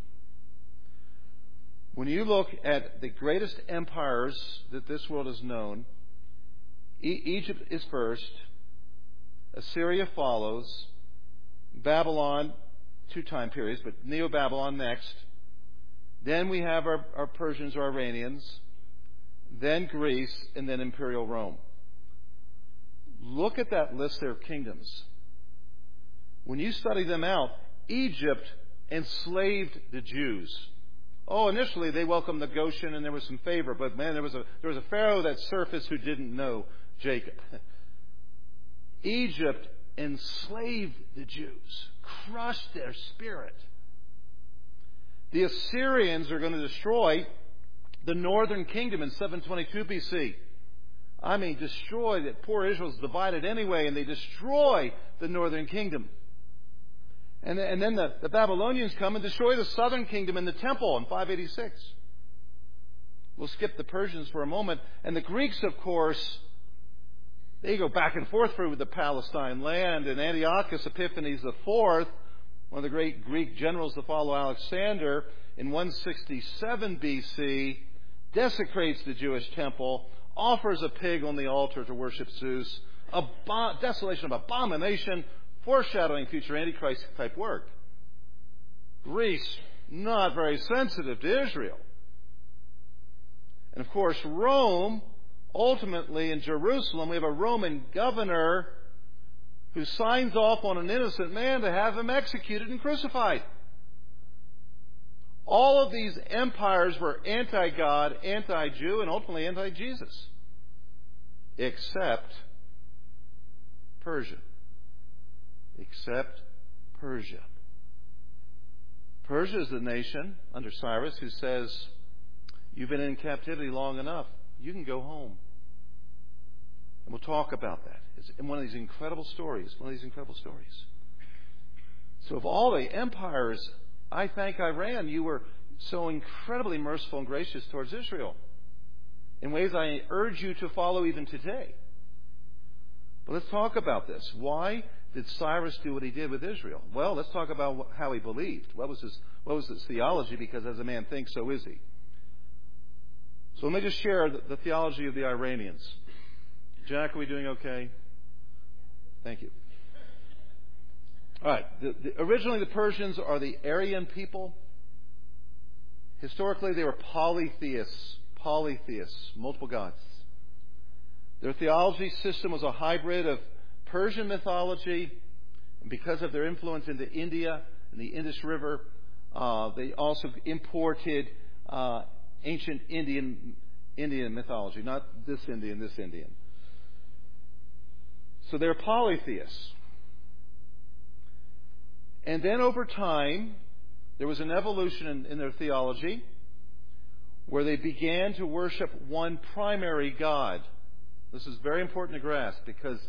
When you look at the greatest empires that this world has known, Egypt is first, Assyria follows, Babylon, 2 time periods, but Neo-Babylon next. Then we have our Persians or Iranians, then Greece, and then Imperial Rome. Look at that list there of kingdoms. When you study them out, Egypt enslaved the Jews. Oh, initially they welcomed the Goshen and there was some favor, but man, there was a Pharaoh that surfaced who didn't know Jacob. Egypt enslave the Jews, crush their spirit. The Assyrians are going to destroy the northern kingdom in 722 BC. I mean, destroy that. Poor Israel's divided anyway, and they destroy the northern kingdom. And then the Babylonians come and destroy the southern kingdom and the temple in 586. We'll skip the Persians for a moment. And the Greeks, of course, they go back and forth through the Palestine land. And Antiochus Epiphanes IV, one of the great Greek generals to follow Alexander, in 167 BC, desecrates the Jewish temple, offers a pig on the altar to worship Zeus, desolation of abomination, foreshadowing future Antichrist type work. Greece, not very sensitive to Israel. And of course, Rome, ultimately in Jerusalem, we have a Roman governor who signs off on an innocent man to have him executed and crucified. All of these empires were anti-God, anti-Jew, and ultimately anti-Jesus. Except Persia. Except Persia. Persia is the nation under Cyrus who says, you've been in captivity long enough. You can go home. And we'll talk about that. It's one of these incredible stories. So of all the empires, I thank Iran. You were so incredibly merciful and gracious towards Israel in ways I urge you to follow even today. But let's talk about this. Why did Cyrus do what he did with Israel? Well, let's talk about how he believed. What was his theology? Because as a man thinks, so is he. So let me just share the theology of the Iranians. Jack, are we doing okay? Thank you. All right. Originally, the Persians are the Aryan people. Historically, they were polytheists, multiple gods. Their theology system was a hybrid of Persian mythology, and because of their influence into India and the Indus River, they also imported ancient Indian mythology, not this Indian. So they're polytheists. And then over time, there was an evolution in their theology where they began to worship one primary God. This is very important to grasp because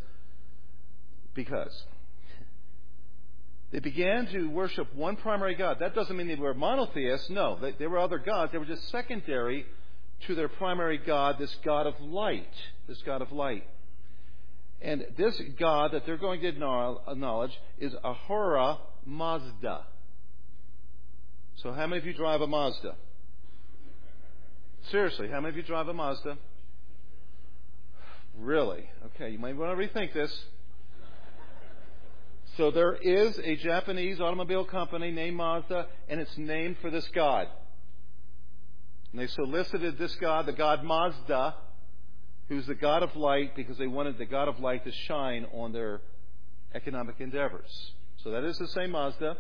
they began to worship one primary God. That doesn't mean they were monotheists. No, they were other gods. They were just secondary to their primary God, this God of light. And this God that they're going to acknowledge is Ahura Mazda. So how many of you drive a Mazda? Seriously, how many of you drive a Mazda? Really? Okay, you might want to rethink this. So there is a Japanese automobile company named Mazda, and it's named for this god. And they solicited this god, the god Mazda, who's the god of light, because they wanted the god of light to shine on their economic endeavors. So that is the same Mazda.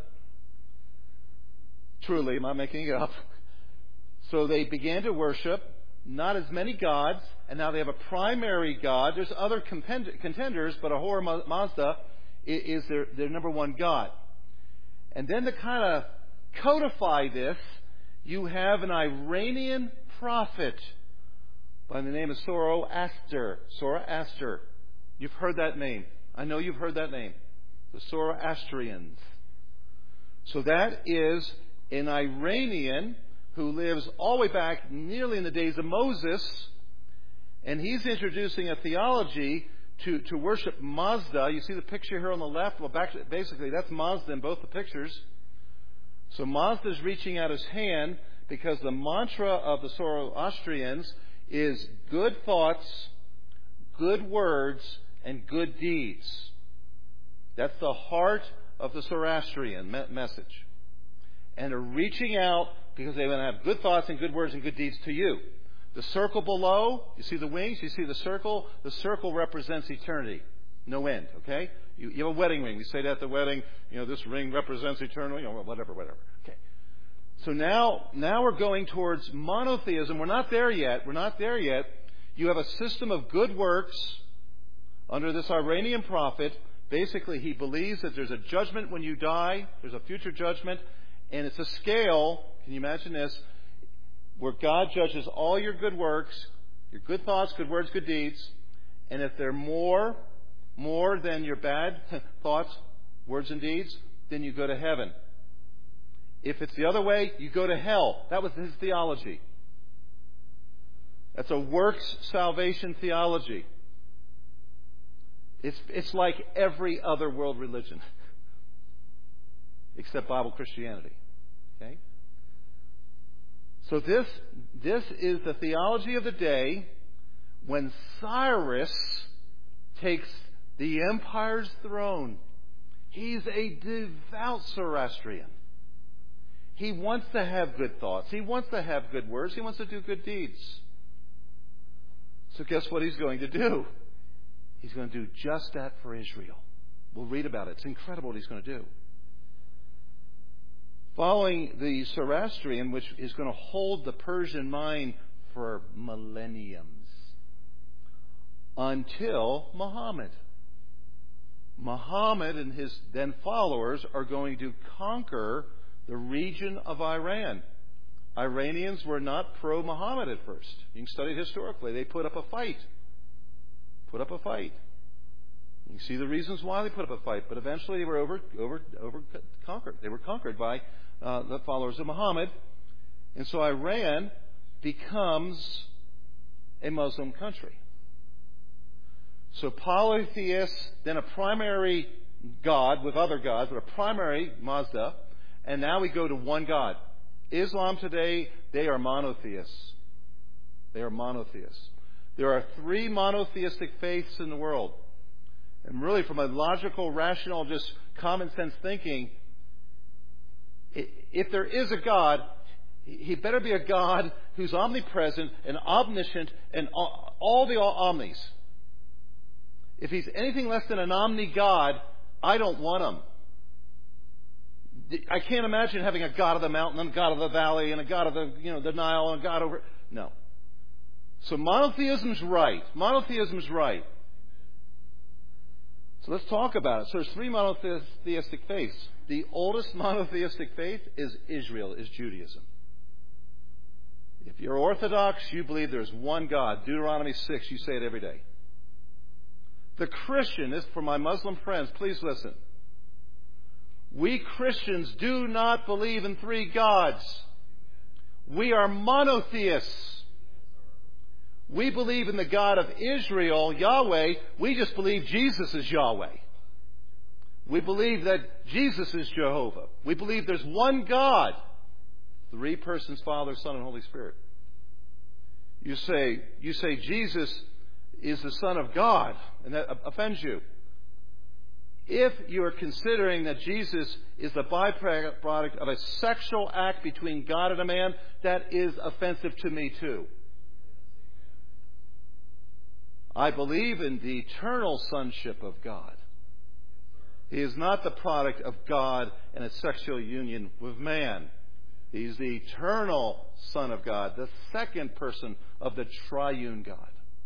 Truly, I'm not making it up. So they began to worship not as many gods, and now they have a primary god. There's other contenders, but Ahura Mazda is their number one god. And then to kind of codify this, you have an Iranian prophet by the name of Zoroaster. You've heard that name. I know you've heard that name. The Zoroastrians. So that is an Iranian who lives all the way back nearly in the days of Moses, and he's introducing a theology to worship Mazda. You see the picture here on the left? Well, basically, that's Mazda in both the pictures. So Mazda's reaching out his hand because the mantra of the Zoroastrians is good thoughts, good words, and good deeds. That's the heart of the Zoroastrian message. And they're reaching out because they want to have good thoughts and good words and good deeds to you. The circle below, you see the wings, you see the circle? The circle represents eternity. No end, okay? You have a wedding ring. We say that at the wedding, this ring represents eternity, whatever. Okay. So now we're going towards monotheism. We're not there yet. You have a system of good works under this Iranian prophet Basically, he believes that there's a judgment when you die. There's a future judgment. And it's a scale, can you imagine this, where God judges all your good works, your good thoughts, good words, good deeds. And if they're more than your bad thoughts, words, and deeds, then you go to heaven. If it's the other way, you go to hell. That was his theology. That's a works salvation theology. It's like every other world religion, except Bible Christianity. Okay? So this is the theology of the day when Cyrus takes the empire's throne. He's a devout Zoroastrian. He wants to have good thoughts. He wants to have good words. He wants to do good deeds. So guess what he's going to do? He's going to do just that for Israel. We'll read about it. It's incredible what he's going to do. Following the Zoroastrian, which is going to hold the Persian mind for millenniums, until Muhammad. Muhammad and his then followers are going to conquer the region of Iran. Iranians were not pro-Muhammad at first. You can study it historically. They put up a fight. You can see the reasons why they put up a fight, but eventually they were conquered. They were conquered by the followers of Muhammad. And so Iran becomes a Muslim country. So polytheists, then a primary God with other gods, but a primary Mazda, and now we go to one God. Islam today, they are monotheists. There are 3 monotheistic faiths in the world. And really, from a logical, rational, just common sense thinking, if there is a God, he better be a God who's omnipresent and omniscient and all the omnis. If he's anything less than an omni-God, I don't want him. I can't imagine having a God of the mountain and a God of the valley and a God of the Nile and a God over... No. So monotheism's right. So let's talk about it. So there's 3 monotheistic faiths. The oldest monotheistic faith is Israel, is Judaism. If you're Orthodox, you believe there's one God. Deuteronomy 6, you say it every day. The Christian, this for my Muslim friends, please listen. We Christians do not believe in 3 gods. We are monotheists. We believe in the God of Israel, Yahweh. We just believe Jesus is Yahweh. We believe that Jesus is Jehovah. We believe there's one God. 3 persons, Father, Son, and Holy Spirit. You say Jesus is the Son of God, and that offends you. If you are considering that Jesus is the byproduct of a sexual act between God and a man, that is offensive to me too. I believe in the eternal sonship of God. He is not the product of God and a sexual union with man. He's the eternal Son of God, the second person of the triune God.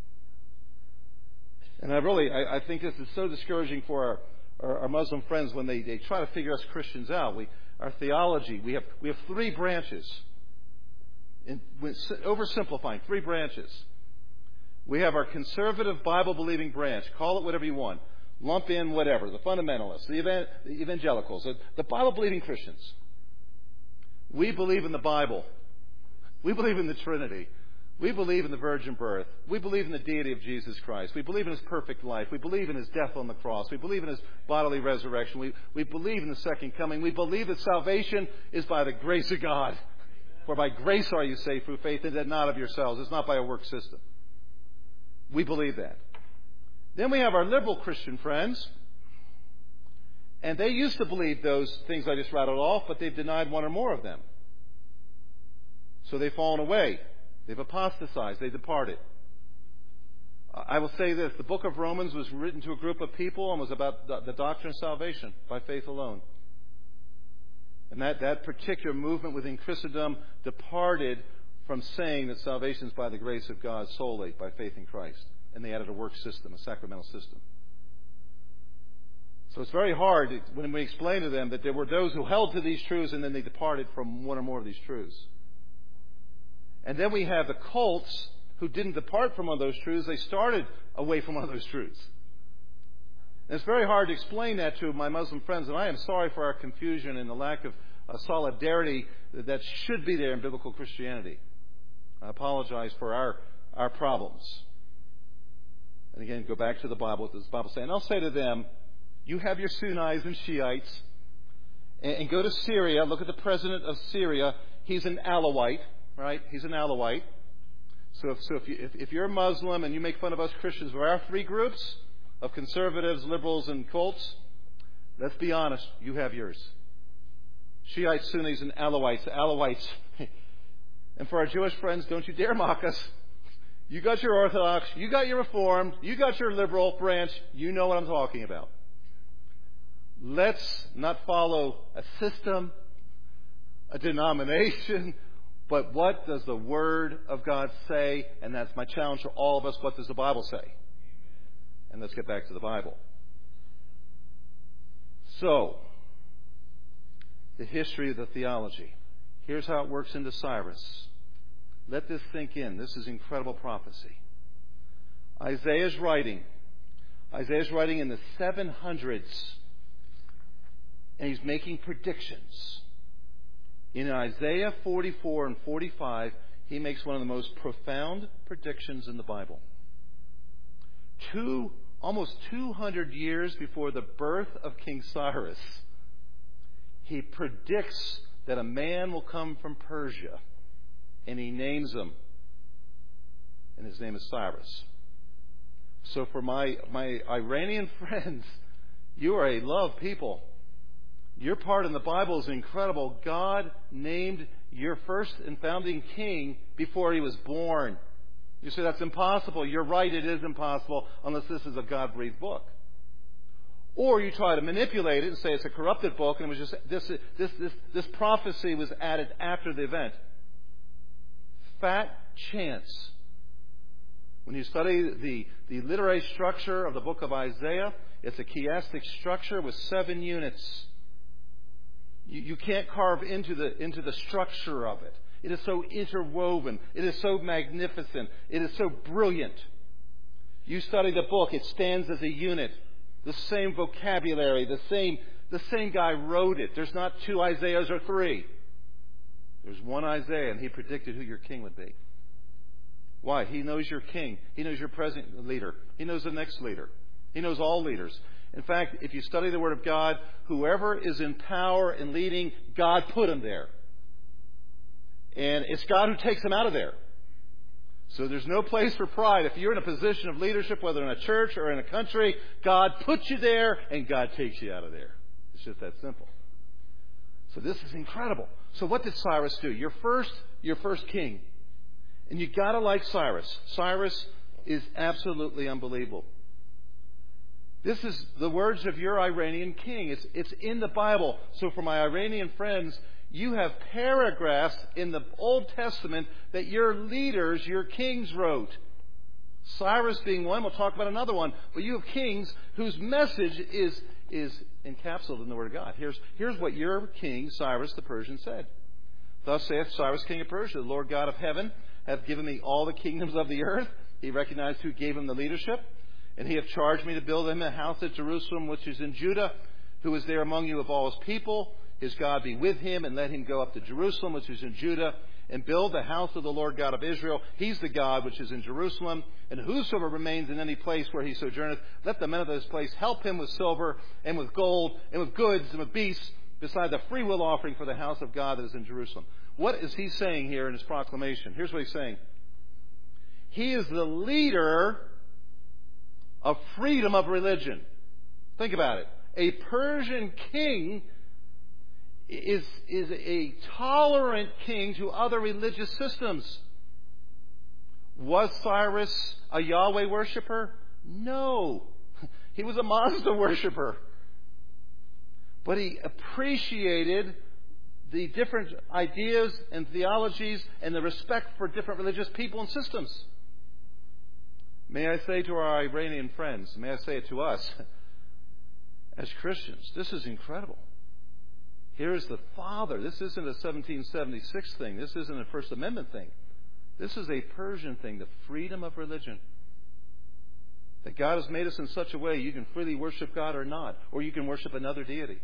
And I think this is so discouraging for our Muslim friends when they try to figure us Christians out. Our theology, we have 3 branches. Oversimplifying, 3 branches. We have our conservative Bible-believing branch. Call it whatever you want. Lump in whatever. The fundamentalists, the evangelicals, the Bible-believing Christians. We believe in the Bible. We believe in the Trinity. We believe in the virgin birth. We believe in the deity of Jesus Christ. We believe in His perfect life. We believe in His death on the cross. We believe in His bodily resurrection. We believe in the second coming. We believe that salvation is by the grace of God. For by grace are you saved through faith, and that not of yourselves. It's not by a work system. We believe that. Then we have our liberal Christian friends. And they used to believe those things I just rattled off, but they've denied one or more of them. So they've fallen away. They've apostatized. They departed. I will say this. The book of Romans was written to a group of people and was about the doctrine of salvation by faith alone. And that particular movement within Christendom departed from saying that salvation is by the grace of God solely by faith in Christ. And they added a work system, a sacramental system. So it's very hard when we explain to them that there were those who held to these truths and then they departed from one or more of these truths. And then we have the cults who didn't depart from one of those truths. They started away from one of those truths. And it's very hard to explain that to my Muslim friends, and I am sorry for our confusion and the lack of solidarity that should be there in biblical Christianity. I apologize for our problems. And again, go back to the Bible, what does the Bible say? And I'll say to them, you have your Sunnis and Shiites, and go to Syria, look at the president of Syria. He's an Alawite, right? He's an Alawite. So if you're a Muslim and you make fun of us Christians for our three groups of conservatives, liberals, and cults, let's be honest, you have yours. Shiites, Sunnis, and Alawites. And for our Jewish friends, don't you dare mock us. You got your Orthodox, you got your Reformed, you got your liberal branch. You know what I'm talking about. Let's not follow a system, a denomination, but what does the Word of God say? And that's my challenge to all of us. What does the Bible say? And let's get back to the Bible. So, the history of the theology. Here's how it works into Cyrus. Let this sink in. This is incredible prophecy. Isaiah's writing in the 700s, and he's making predictions. In Isaiah 44 and 45, he makes one of the most profound predictions in the Bible. Almost 200 years before the birth of King Cyrus, he predicts that a man will come from Persia, and he names him, and his name is Cyrus. So for my Iranian friends, you are a loved people. Your part in the Bible is incredible. God named your first and founding king before he was born. You say that's impossible. You're right, it is impossible unless this is a God-breathed book. Or you try to manipulate it and say it's a corrupted book and it was just this prophecy was added after the event. Fat chance. When you study the literary structure of the book of Isaiah, it's a chiastic structure with 7 units. You can't carve into the structure of it. It is so interwoven. It is so magnificent. It is so brilliant. You study the book, it stands as a unit. The same vocabulary, the same guy wrote it. There's not 2 Isaiahs or 3. There's one Isaiah, and he predicted who your king would be. Why? He knows your king. He knows your present leader. He knows the next leader. He knows all leaders. In fact, if you study the Word of God, whoever is in power and leading, God put him there. And it's God who takes him out of there. So there's no place for pride. If you're in a position of leadership, whether in a church or in a country, God puts you there and God takes you out of there. It's just that simple. So this is incredible. So what did Cyrus do? Your first king. And you gotta like Cyrus. Cyrus is absolutely unbelievable. This is the words of your Iranian king. It's in the Bible. So for my Iranian friends, you have paragraphs in the Old Testament that your leaders, your kings wrote. Cyrus being one, we'll talk about another one. But you have kings whose message is encapsulated in the Word of God. Here's what your king, Cyrus the Persian, said. Thus saith Cyrus, king of Persia, the Lord God of heaven hath given me all the kingdoms of the earth. He recognized who gave him the leadership. And he hath charged me to build him a house at Jerusalem, which is in Judah, who is there among you of all his people. His God be with him, and let him go up to Jerusalem, which is in Judah, and build the house of the Lord God of Israel. He's the God which is in Jerusalem. And whosoever remains in any place where he sojourneth, let the men of this place help him with silver, and with gold, and with goods, and with beasts, beside the freewill offering for the house of God that is in Jerusalem. What is he saying here in his proclamation? Here's what he's saying. He is the leader of freedom of religion. Think about it. A Persian king is a tolerant king to other religious systems. Was Cyrus a Yahweh worshiper? No. He was a Mazda worshiper. But he appreciated the different ideas and theologies and the respect for different religious people and systems. May I say to our Iranian friends, may I say it to us, as Christians. This is incredible. Here's the Father. This isn't a 1776 thing. This isn't a First Amendment thing. This is a Persian thing, the freedom of religion. That God has made us in such a way you can freely worship God or not, or you can worship another deity.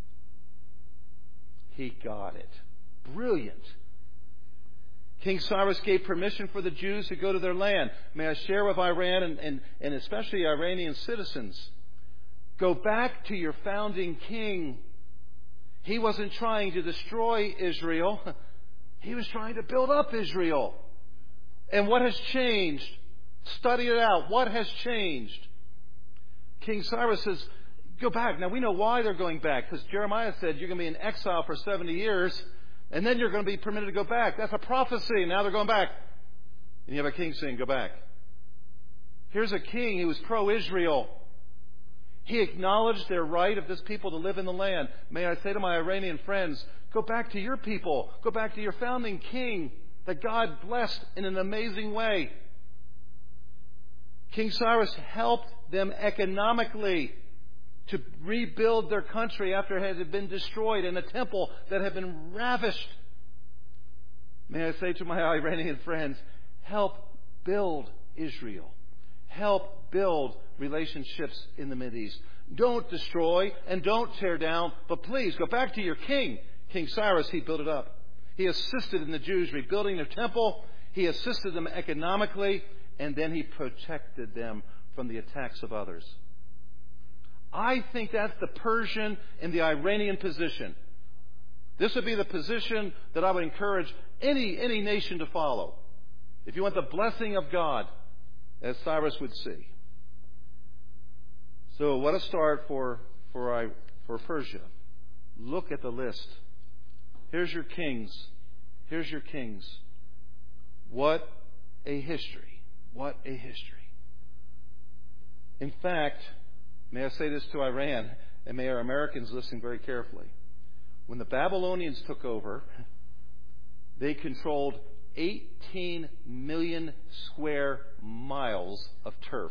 He got it. Brilliant. King Cyrus gave permission for the Jews to go to their land. May I share with Iran and especially Iranian citizens, go back to your founding king. He wasn't trying to destroy Israel. He was trying to build up Israel. And what has changed? Study it out. What has changed? King Cyrus says, go back. Now we know why they're going back, because Jeremiah said you're going to be in exile for 70 years, and then you're going to be permitted to go back. That's a prophecy. Now they're going back. And you have a king saying, go back. Here's a king who was pro-Israel. He acknowledged their right of this people to live in the land. May I say to my Iranian friends, go back to your people. Go back to your founding king that God blessed in an amazing way. King Cyrus helped them economically to rebuild their country after it had been destroyed in a temple that had been ravished. May I say to my Iranian friends, help build Israel. Help build relationships in the Mideast. Don't destroy and don't tear down, but please go back to your king. King Cyrus, he built it up. He assisted in the Jews rebuilding their temple. He assisted them economically, and then he protected them from the attacks of others. I think that's the Persian and the Iranian position. This would be the position that I would encourage any nation to follow. If you want the blessing of God, as Cyrus would see. So what a start for Persia. Look at the list. Here's your kings. Here's your kings. What a history. What a history. In fact, may I say this to Iran, and may our Americans listen very carefully. When the Babylonians took over, they controlled 18 million square miles of turf.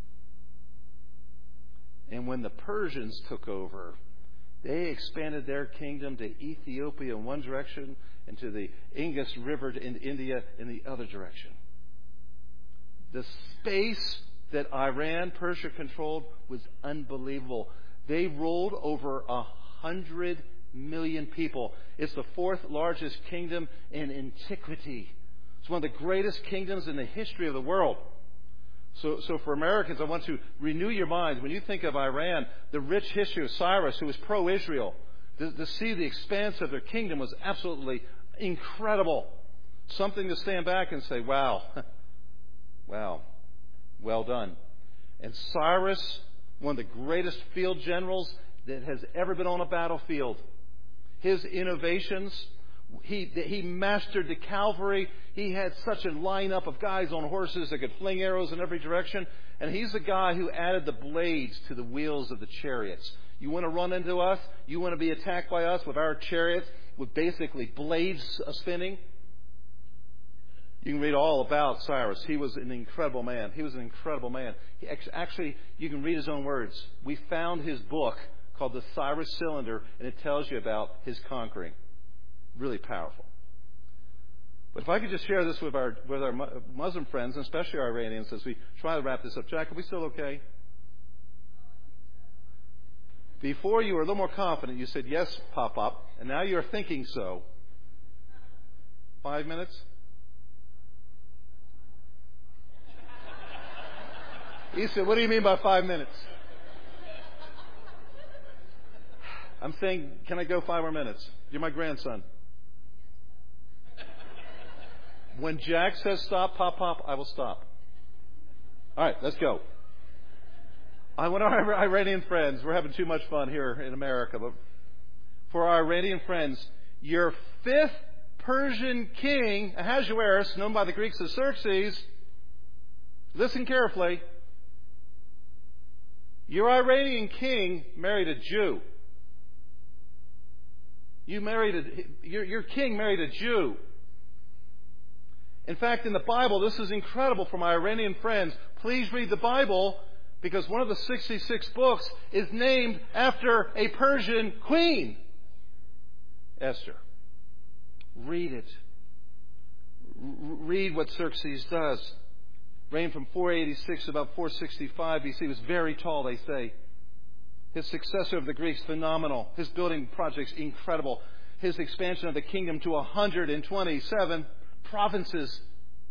And when the Persians took over, they expanded their kingdom to Ethiopia in one direction and to the Indus River in India in the other direction. The space that Iran, Persia controlled was unbelievable. They ruled over 100 million people. It's the fourth largest kingdom in antiquity. It's one of the greatest kingdoms in the history of the world. So for Americans, I want to renew your minds. When you think of Iran, the rich history of Cyrus, who was pro-Israel, to see the expanse of their kingdom was absolutely incredible. Something to stand back and say, wow, wow, well done. And Cyrus, one of the greatest field generals that has ever been on a battlefield. His innovations, he mastered the cavalry. He had such a lineup of guys on horses that could fling arrows in every direction. And he's the guy who added the blades to the wheels of the chariots. You want to run into us? You want to be attacked by us with our chariots with basically blades spinning? You can read all about Cyrus. He was an incredible man. He was an incredible man. Actually, you can read his own words. We found his book called The Cyrus Cylinder, and it tells you about his conquering. Really powerful. But if I could just share this with our Muslim friends, and especially our Iranians, as we try to wrap this up. Jack, are we still okay? Before you were a little more confident. You said, yes, Pop-Pop, and now you're thinking so. 5 minutes? He said, what do you mean by 5 minutes? I'm saying, can I go 5 more minutes? You're my grandson. When Jack says stop, Pop, I will stop. All right, let's go. I want our Iranian friends, we're having too much fun here in America, but for our Iranian friends, your fifth Persian king, Ahasuerus, known by the Greeks as Xerxes, listen carefully. Your Iranian king married a Jew. Your king married a Jew. In fact, in the Bible, this is incredible for my Iranian friends. Please read the Bible, Because one of the 66 books is named after a Persian queen, Esther. Read it. Read what Xerxes does. Reigned from 486 to about 465 BC. He was very tall, they say. His successor of the Greeks, phenomenal. His building projects, incredible. His expansion of the kingdom to 127 provinces.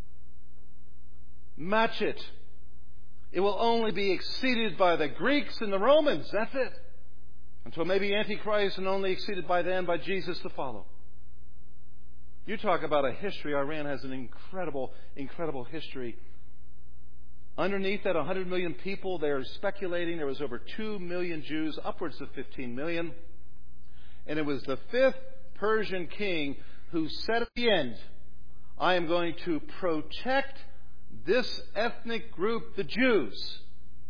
Match it. It will only be exceeded by the Greeks and the Romans. That's it. Until maybe Antichrist, and only exceeded by then by Jesus to follow. You talk about a history. Iran has an incredible, incredible history. Underneath that 100 million people, they're speculating there was over 2 million Jews, upwards of 15 million. And it was the 5th Persian king who said at the end, I am going to protect this ethnic group, the Jews.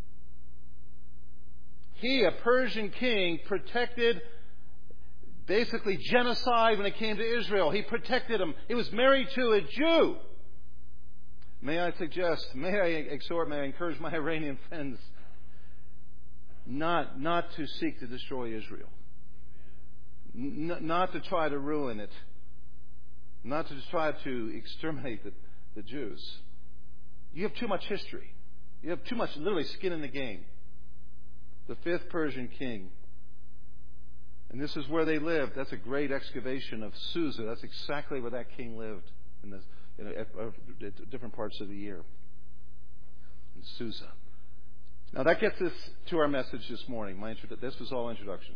He, a Persian king, protected basically genocide when it came to Israel. He protected them. He was married to a Jew. May I suggest, may I exhort, may I encourage my Iranian friends not to seek to destroy Israel. Not to try to ruin it. Not to try to exterminate the Jews. You have too much history. You have too much, literally, skin in the game. The 5th Persian king. And this is where they lived. That's a great excavation of Susa. That's exactly where that king lived in different parts of the year. In Susa. Now that gets us to our message this morning. This was all introduction.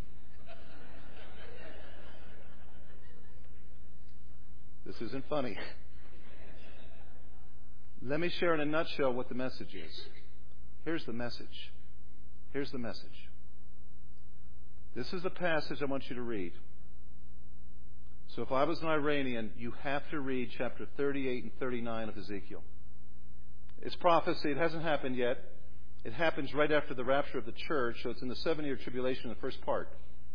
This isn't funny. Let me share in a nutshell what the message is. Here's the message. Here's the message. This is the passage I want you to read. So if I was an Iranian, you have to read chapter 38 and 39 of Ezekiel. It's prophecy. It hasn't happened yet. It happens right after the rapture of the church, so it's in the 7-year tribulation, the first part.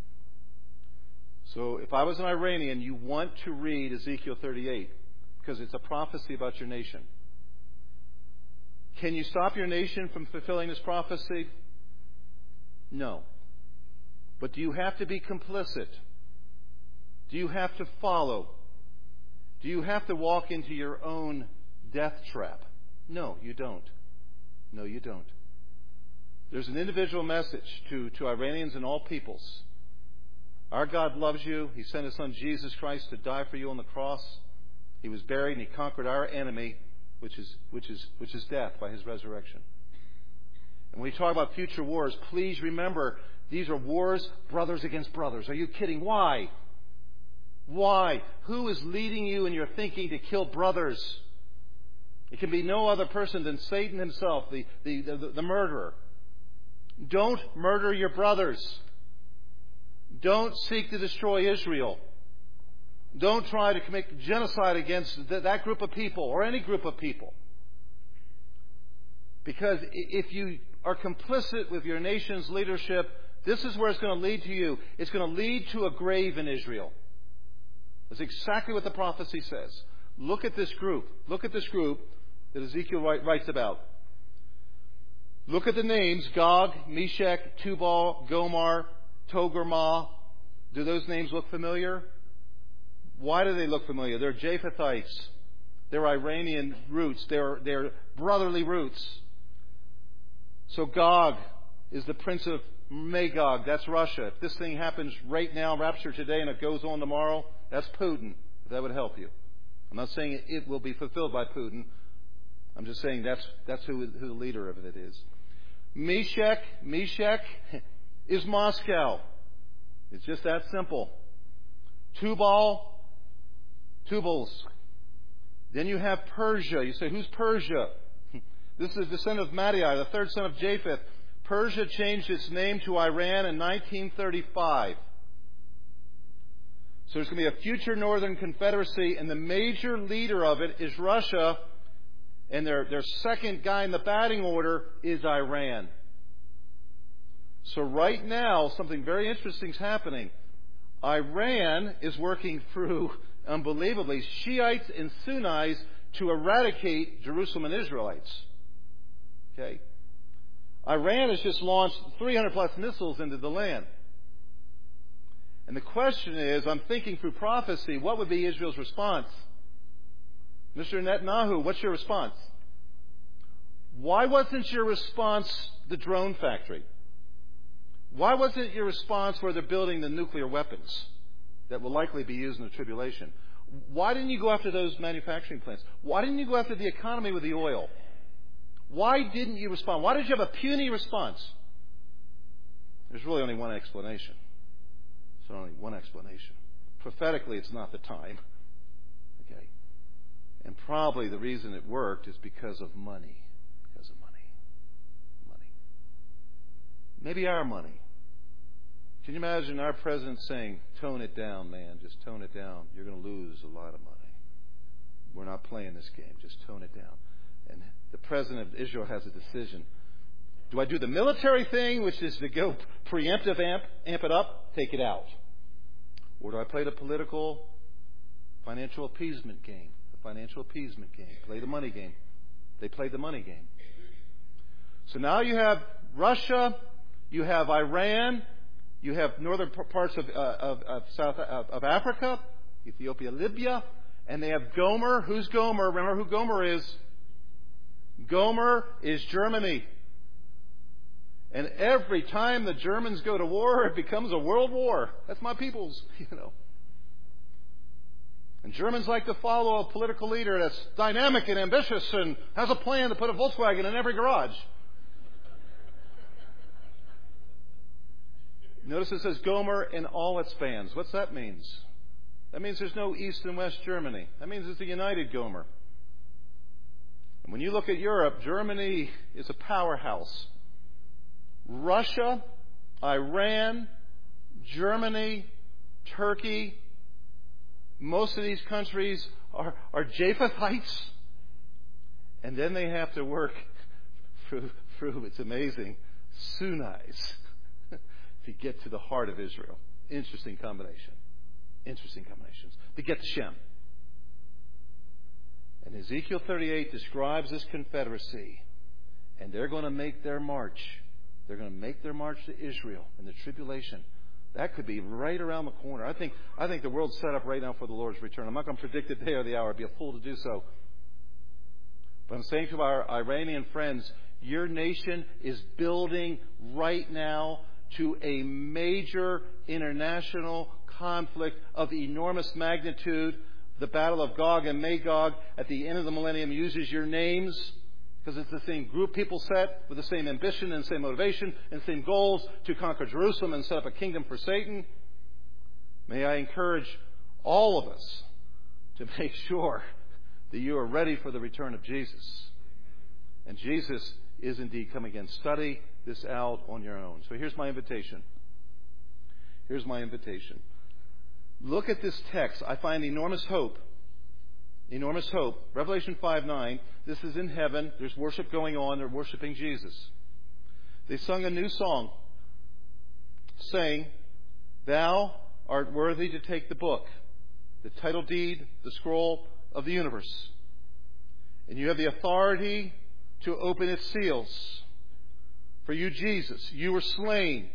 So if I was an Iranian, you want to read Ezekiel 38 because it's a prophecy about your nation. Can you stop your nation from fulfilling this prophecy? No. But do you have to be complicit? Do you have to follow? Do you have to walk into your own death trap? No, you don't. No, you don't. There's an individual message to Iranians and all peoples. Our God loves you. He sent His Son Jesus Christ to die for you on the cross. He was buried and He conquered our enemy, which is death, by His resurrection. And when we talk about future wars, please remember these are wars, brothers against brothers. Are you kidding? Why? Why? Who is leading you in your thinking to kill brothers? It can be no other person than Satan himself, the murderer. Don't murder your brothers. Don't seek to destroy Israel. Don't try to commit genocide against that group of people or any group of people. Because if you are complicit with your nation's leadership, this is where it's going to lead to you. It's going to lead to a grave in Israel. That's exactly what the prophecy says. Look at this group. Look at this group that Ezekiel writes about. Look at the names: Gog, Meshech, Tubal, Gomar, Togarmah. Do those names look familiar? Why do they look familiar? They're Japhethites. They're Iranian roots. They're brotherly roots. So Gog is the prince of Magog. That's Russia. If this thing happens right now, rapture today, and it goes on tomorrow, that's Putin. If that would help you. I'm not saying it will be fulfilled by Putin. I'm just saying that's who the leader of it is. Meshech is Moscow. It's just that simple. Tubals. Then you have Persia. You say, who's Persia? This is a descendant of Madai, the third son of Japheth. Persia changed its name to Iran in 1935. So there's going to be a future Northern Confederacy, and the major leader of it is Russia, and their second guy in the batting order is Iran. So right now, something very interesting is happening. Iran is working through, unbelievably, Shiites and Sunnis to eradicate Jerusalem and Israelites. Okay? Iran has just launched 300 plus missiles into the land. And the question is, I'm thinking through prophecy, what would be Israel's response? Mr. Netanyahu, what's your response? Why wasn't your response the drone factory? Why wasn't your response where they're building the nuclear weapons that will likely be used in the tribulation? Why didn't you go after those manufacturing plants? Why didn't you go after the economy with the oil? Why didn't you respond? Why did you have a puny response? There's really only one explanation. There's only one explanation. Prophetically, it's not the time. Okay? And probably the reason it worked is because of money. Because of money. Money. Maybe our money. Can you imagine our president saying, tone it down, man, just tone it down. You're going to lose a lot of money. We're not playing this game. Just tone it down. And the president of Israel has a decision. Do I do the military thing, which is to go preemptive amp it up, take it out? Or do I play the political, financial appeasement game? The financial appeasement game. Play the money game. They played the money game. So now you have Russia, you have Iran, you have northern parts of Africa, Ethiopia, Libya, and they have Gomer. Who's Gomer? Remember who Gomer is? Gomer is Germany. And every time the Germans go to war, it becomes a world war. That's my people's, And Germans like to follow a political leader that's dynamic and ambitious and has a plan to put a Volkswagen in every garage. Notice it says Gomer in all its fans. What's that mean? That means there's no East and West Germany. That means it's a united Gomer. And when you look at Europe, Germany is a powerhouse. Russia, Iran, Germany, Turkey, most of these countries are Japhethites. And then they have to work through it's amazing, Sunnis to get to the heart of Israel. Interesting combination. Interesting combinations. To get to Shem. And Ezekiel 38 describes this confederacy. And they're going to make their march. They're going to make their march to Israel in the tribulation. That could be right around the corner. I think the world's set up right now for the Lord's return. I'm not going to predict the day or the hour. I'd be a fool to do so. But I'm saying to our Iranian friends, your nation is building right now to a major international conflict of enormous magnitude. The battle of Gog and Magog at the end of the millennium uses your names because it's the same group people set with the same ambition and same motivation and same goals to conquer Jerusalem and set up a kingdom for Satan. May I encourage all of us to make sure that you are ready for the return of Jesus. And Jesus is indeed coming again. Study this out on your own. So here's my invitation. Here's my invitation. Look at this text. I find enormous hope. Enormous hope. Revelation 5:9. This is in heaven. There's worship going on. They're worshiping Jesus. They sung a new song saying, Thou art worthy to take the book, the title deed, the scroll of the universe. And you have the authority to open its seals. For you, Jesus, you were slain,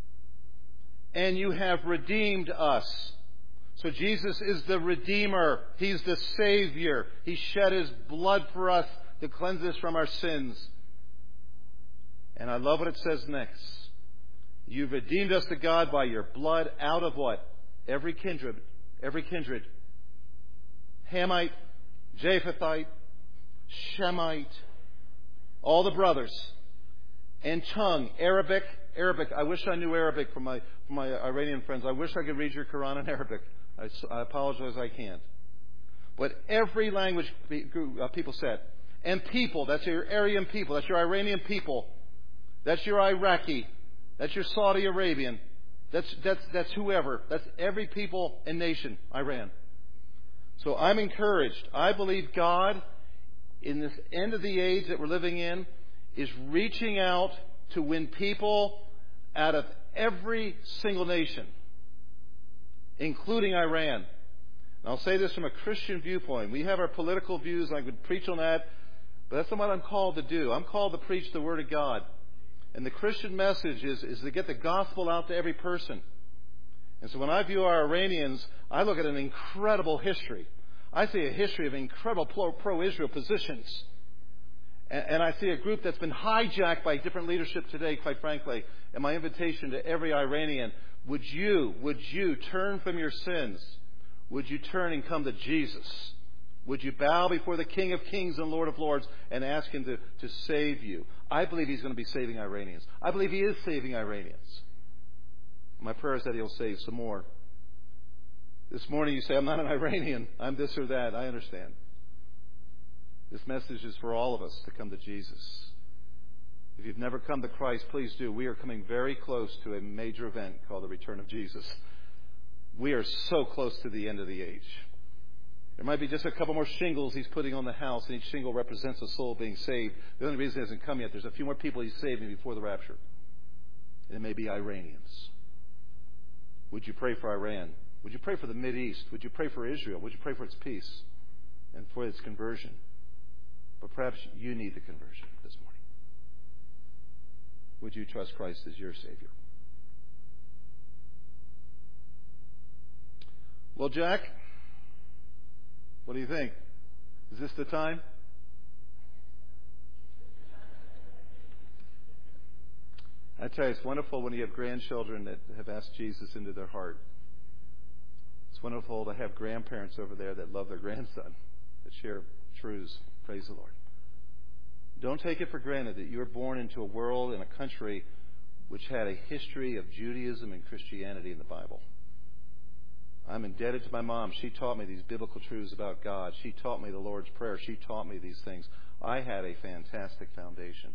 and you have redeemed us. So Jesus is the Redeemer. He's the Savior. He shed His blood for us to cleanse us from our sins. And I love what it says next. You've redeemed us to God by your blood out of what? Every kindred. Every kindred. Hamite, Japhethite, Shemite, all the brothers. And tongue, Arabic. I wish I knew Arabic from my Iranian friends. I wish I could read your Quran in Arabic. I apologize, I can't. But every language people said. And people, that's your Aryan people, that's your Iranian people, that's your Iraqi, that's your Saudi Arabian, that's whoever, that's every people and nation, Iran. So I'm encouraged. I believe God, in this end of the age that we're living in, is reaching out to win people out of every single nation, including Iran. And I'll say this from a Christian viewpoint. We have our political views. I could preach on that, but that's not what I'm called to do. I'm called to preach the Word of God. And the Christian message is to get the gospel out to every person. And so when I view our Iranians, I look at an incredible history. I see a history of incredible pro-Israel positions. And I see a group that's been hijacked by different leadership today, quite frankly. And my invitation to every Iranian, would you turn from your sins? Would you turn and come to Jesus? Would you bow before the King of Kings and Lord of Lords and ask Him to save you? I believe He's going to be saving Iranians. I believe He is saving Iranians. My prayer is that He'll save some more. This morning you say, I'm not an Iranian. I'm this or that. I understand. This message is for all of us to come to Jesus. If you've never come to Christ, please do. We are coming very close to a major event called the return of Jesus. We are so close to the end of the age. There might be just a couple more shingles He's putting on the house, and each shingle represents a soul being saved. The only reason it hasn't come yet, there's a few more people He's saving before the rapture. And it may be Iranians. Would you pray for Iran? Would you pray for the Mideast? Would you pray for Israel? Would you pray for its peace and for its conversion? But perhaps you need the conversion this morning. Would you trust Christ as your Savior? Well, Jack, what do you think? Is this the time? I tell you, it's wonderful when you have grandchildren that have asked Jesus into their heart. It's wonderful to have grandparents over there that love their grandson, that share truths. Praise the Lord. Don't take it for granted that you were born into a world and a country which had a history of Judaism and Christianity in the Bible. I'm indebted to my mom. She taught me these biblical truths about God. She taught me the Lord's Prayer. She taught me these things. I had a fantastic foundation.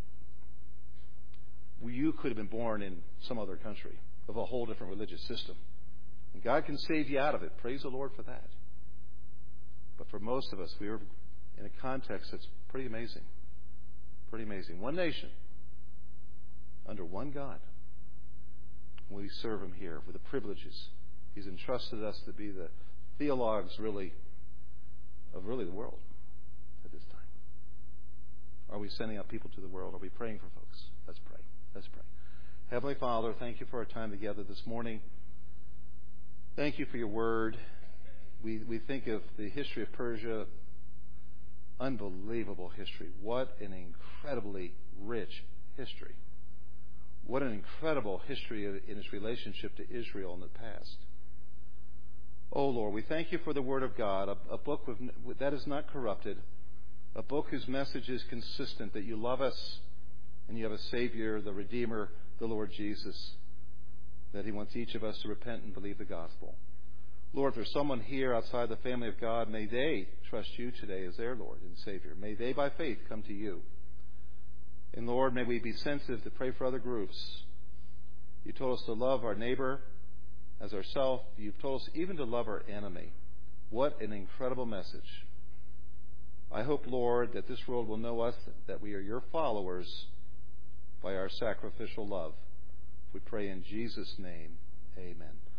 You could have been born in some other country of a whole different religious system. And God can save you out of it. Praise the Lord for that. But for most of us, we are in a context that's pretty amazing. Pretty amazing. One nation under one God. We serve Him here with the privileges. He's entrusted us to be the theologues of the world at this time. Are we sending out people to the world? Are we praying for folks? Let's pray. Let's pray. Heavenly Father, thank you for our time together this morning. Thank you for your word. We think of the history of Persia. Unbelievable history. What an incredibly rich history. What an incredible history in its relationship to Israel in the past. Oh, Lord, we thank you for the Word of God, a book that is not corrupted, a book whose message is consistent, that you love us and you have a Savior, the Redeemer, the Lord Jesus, that He wants each of us to repent and believe the gospel. Lord, if there's someone here outside the family of God, may they trust you today as their Lord and Savior. May they, by faith, come to you. And Lord, may we be sensitive to pray for other groups. You told us to love our neighbor as ourselves. You've told us even to love our enemy. What an incredible message. I hope, Lord, that this world will know us, that we are your followers by our sacrificial love. We pray in Jesus' name. Amen.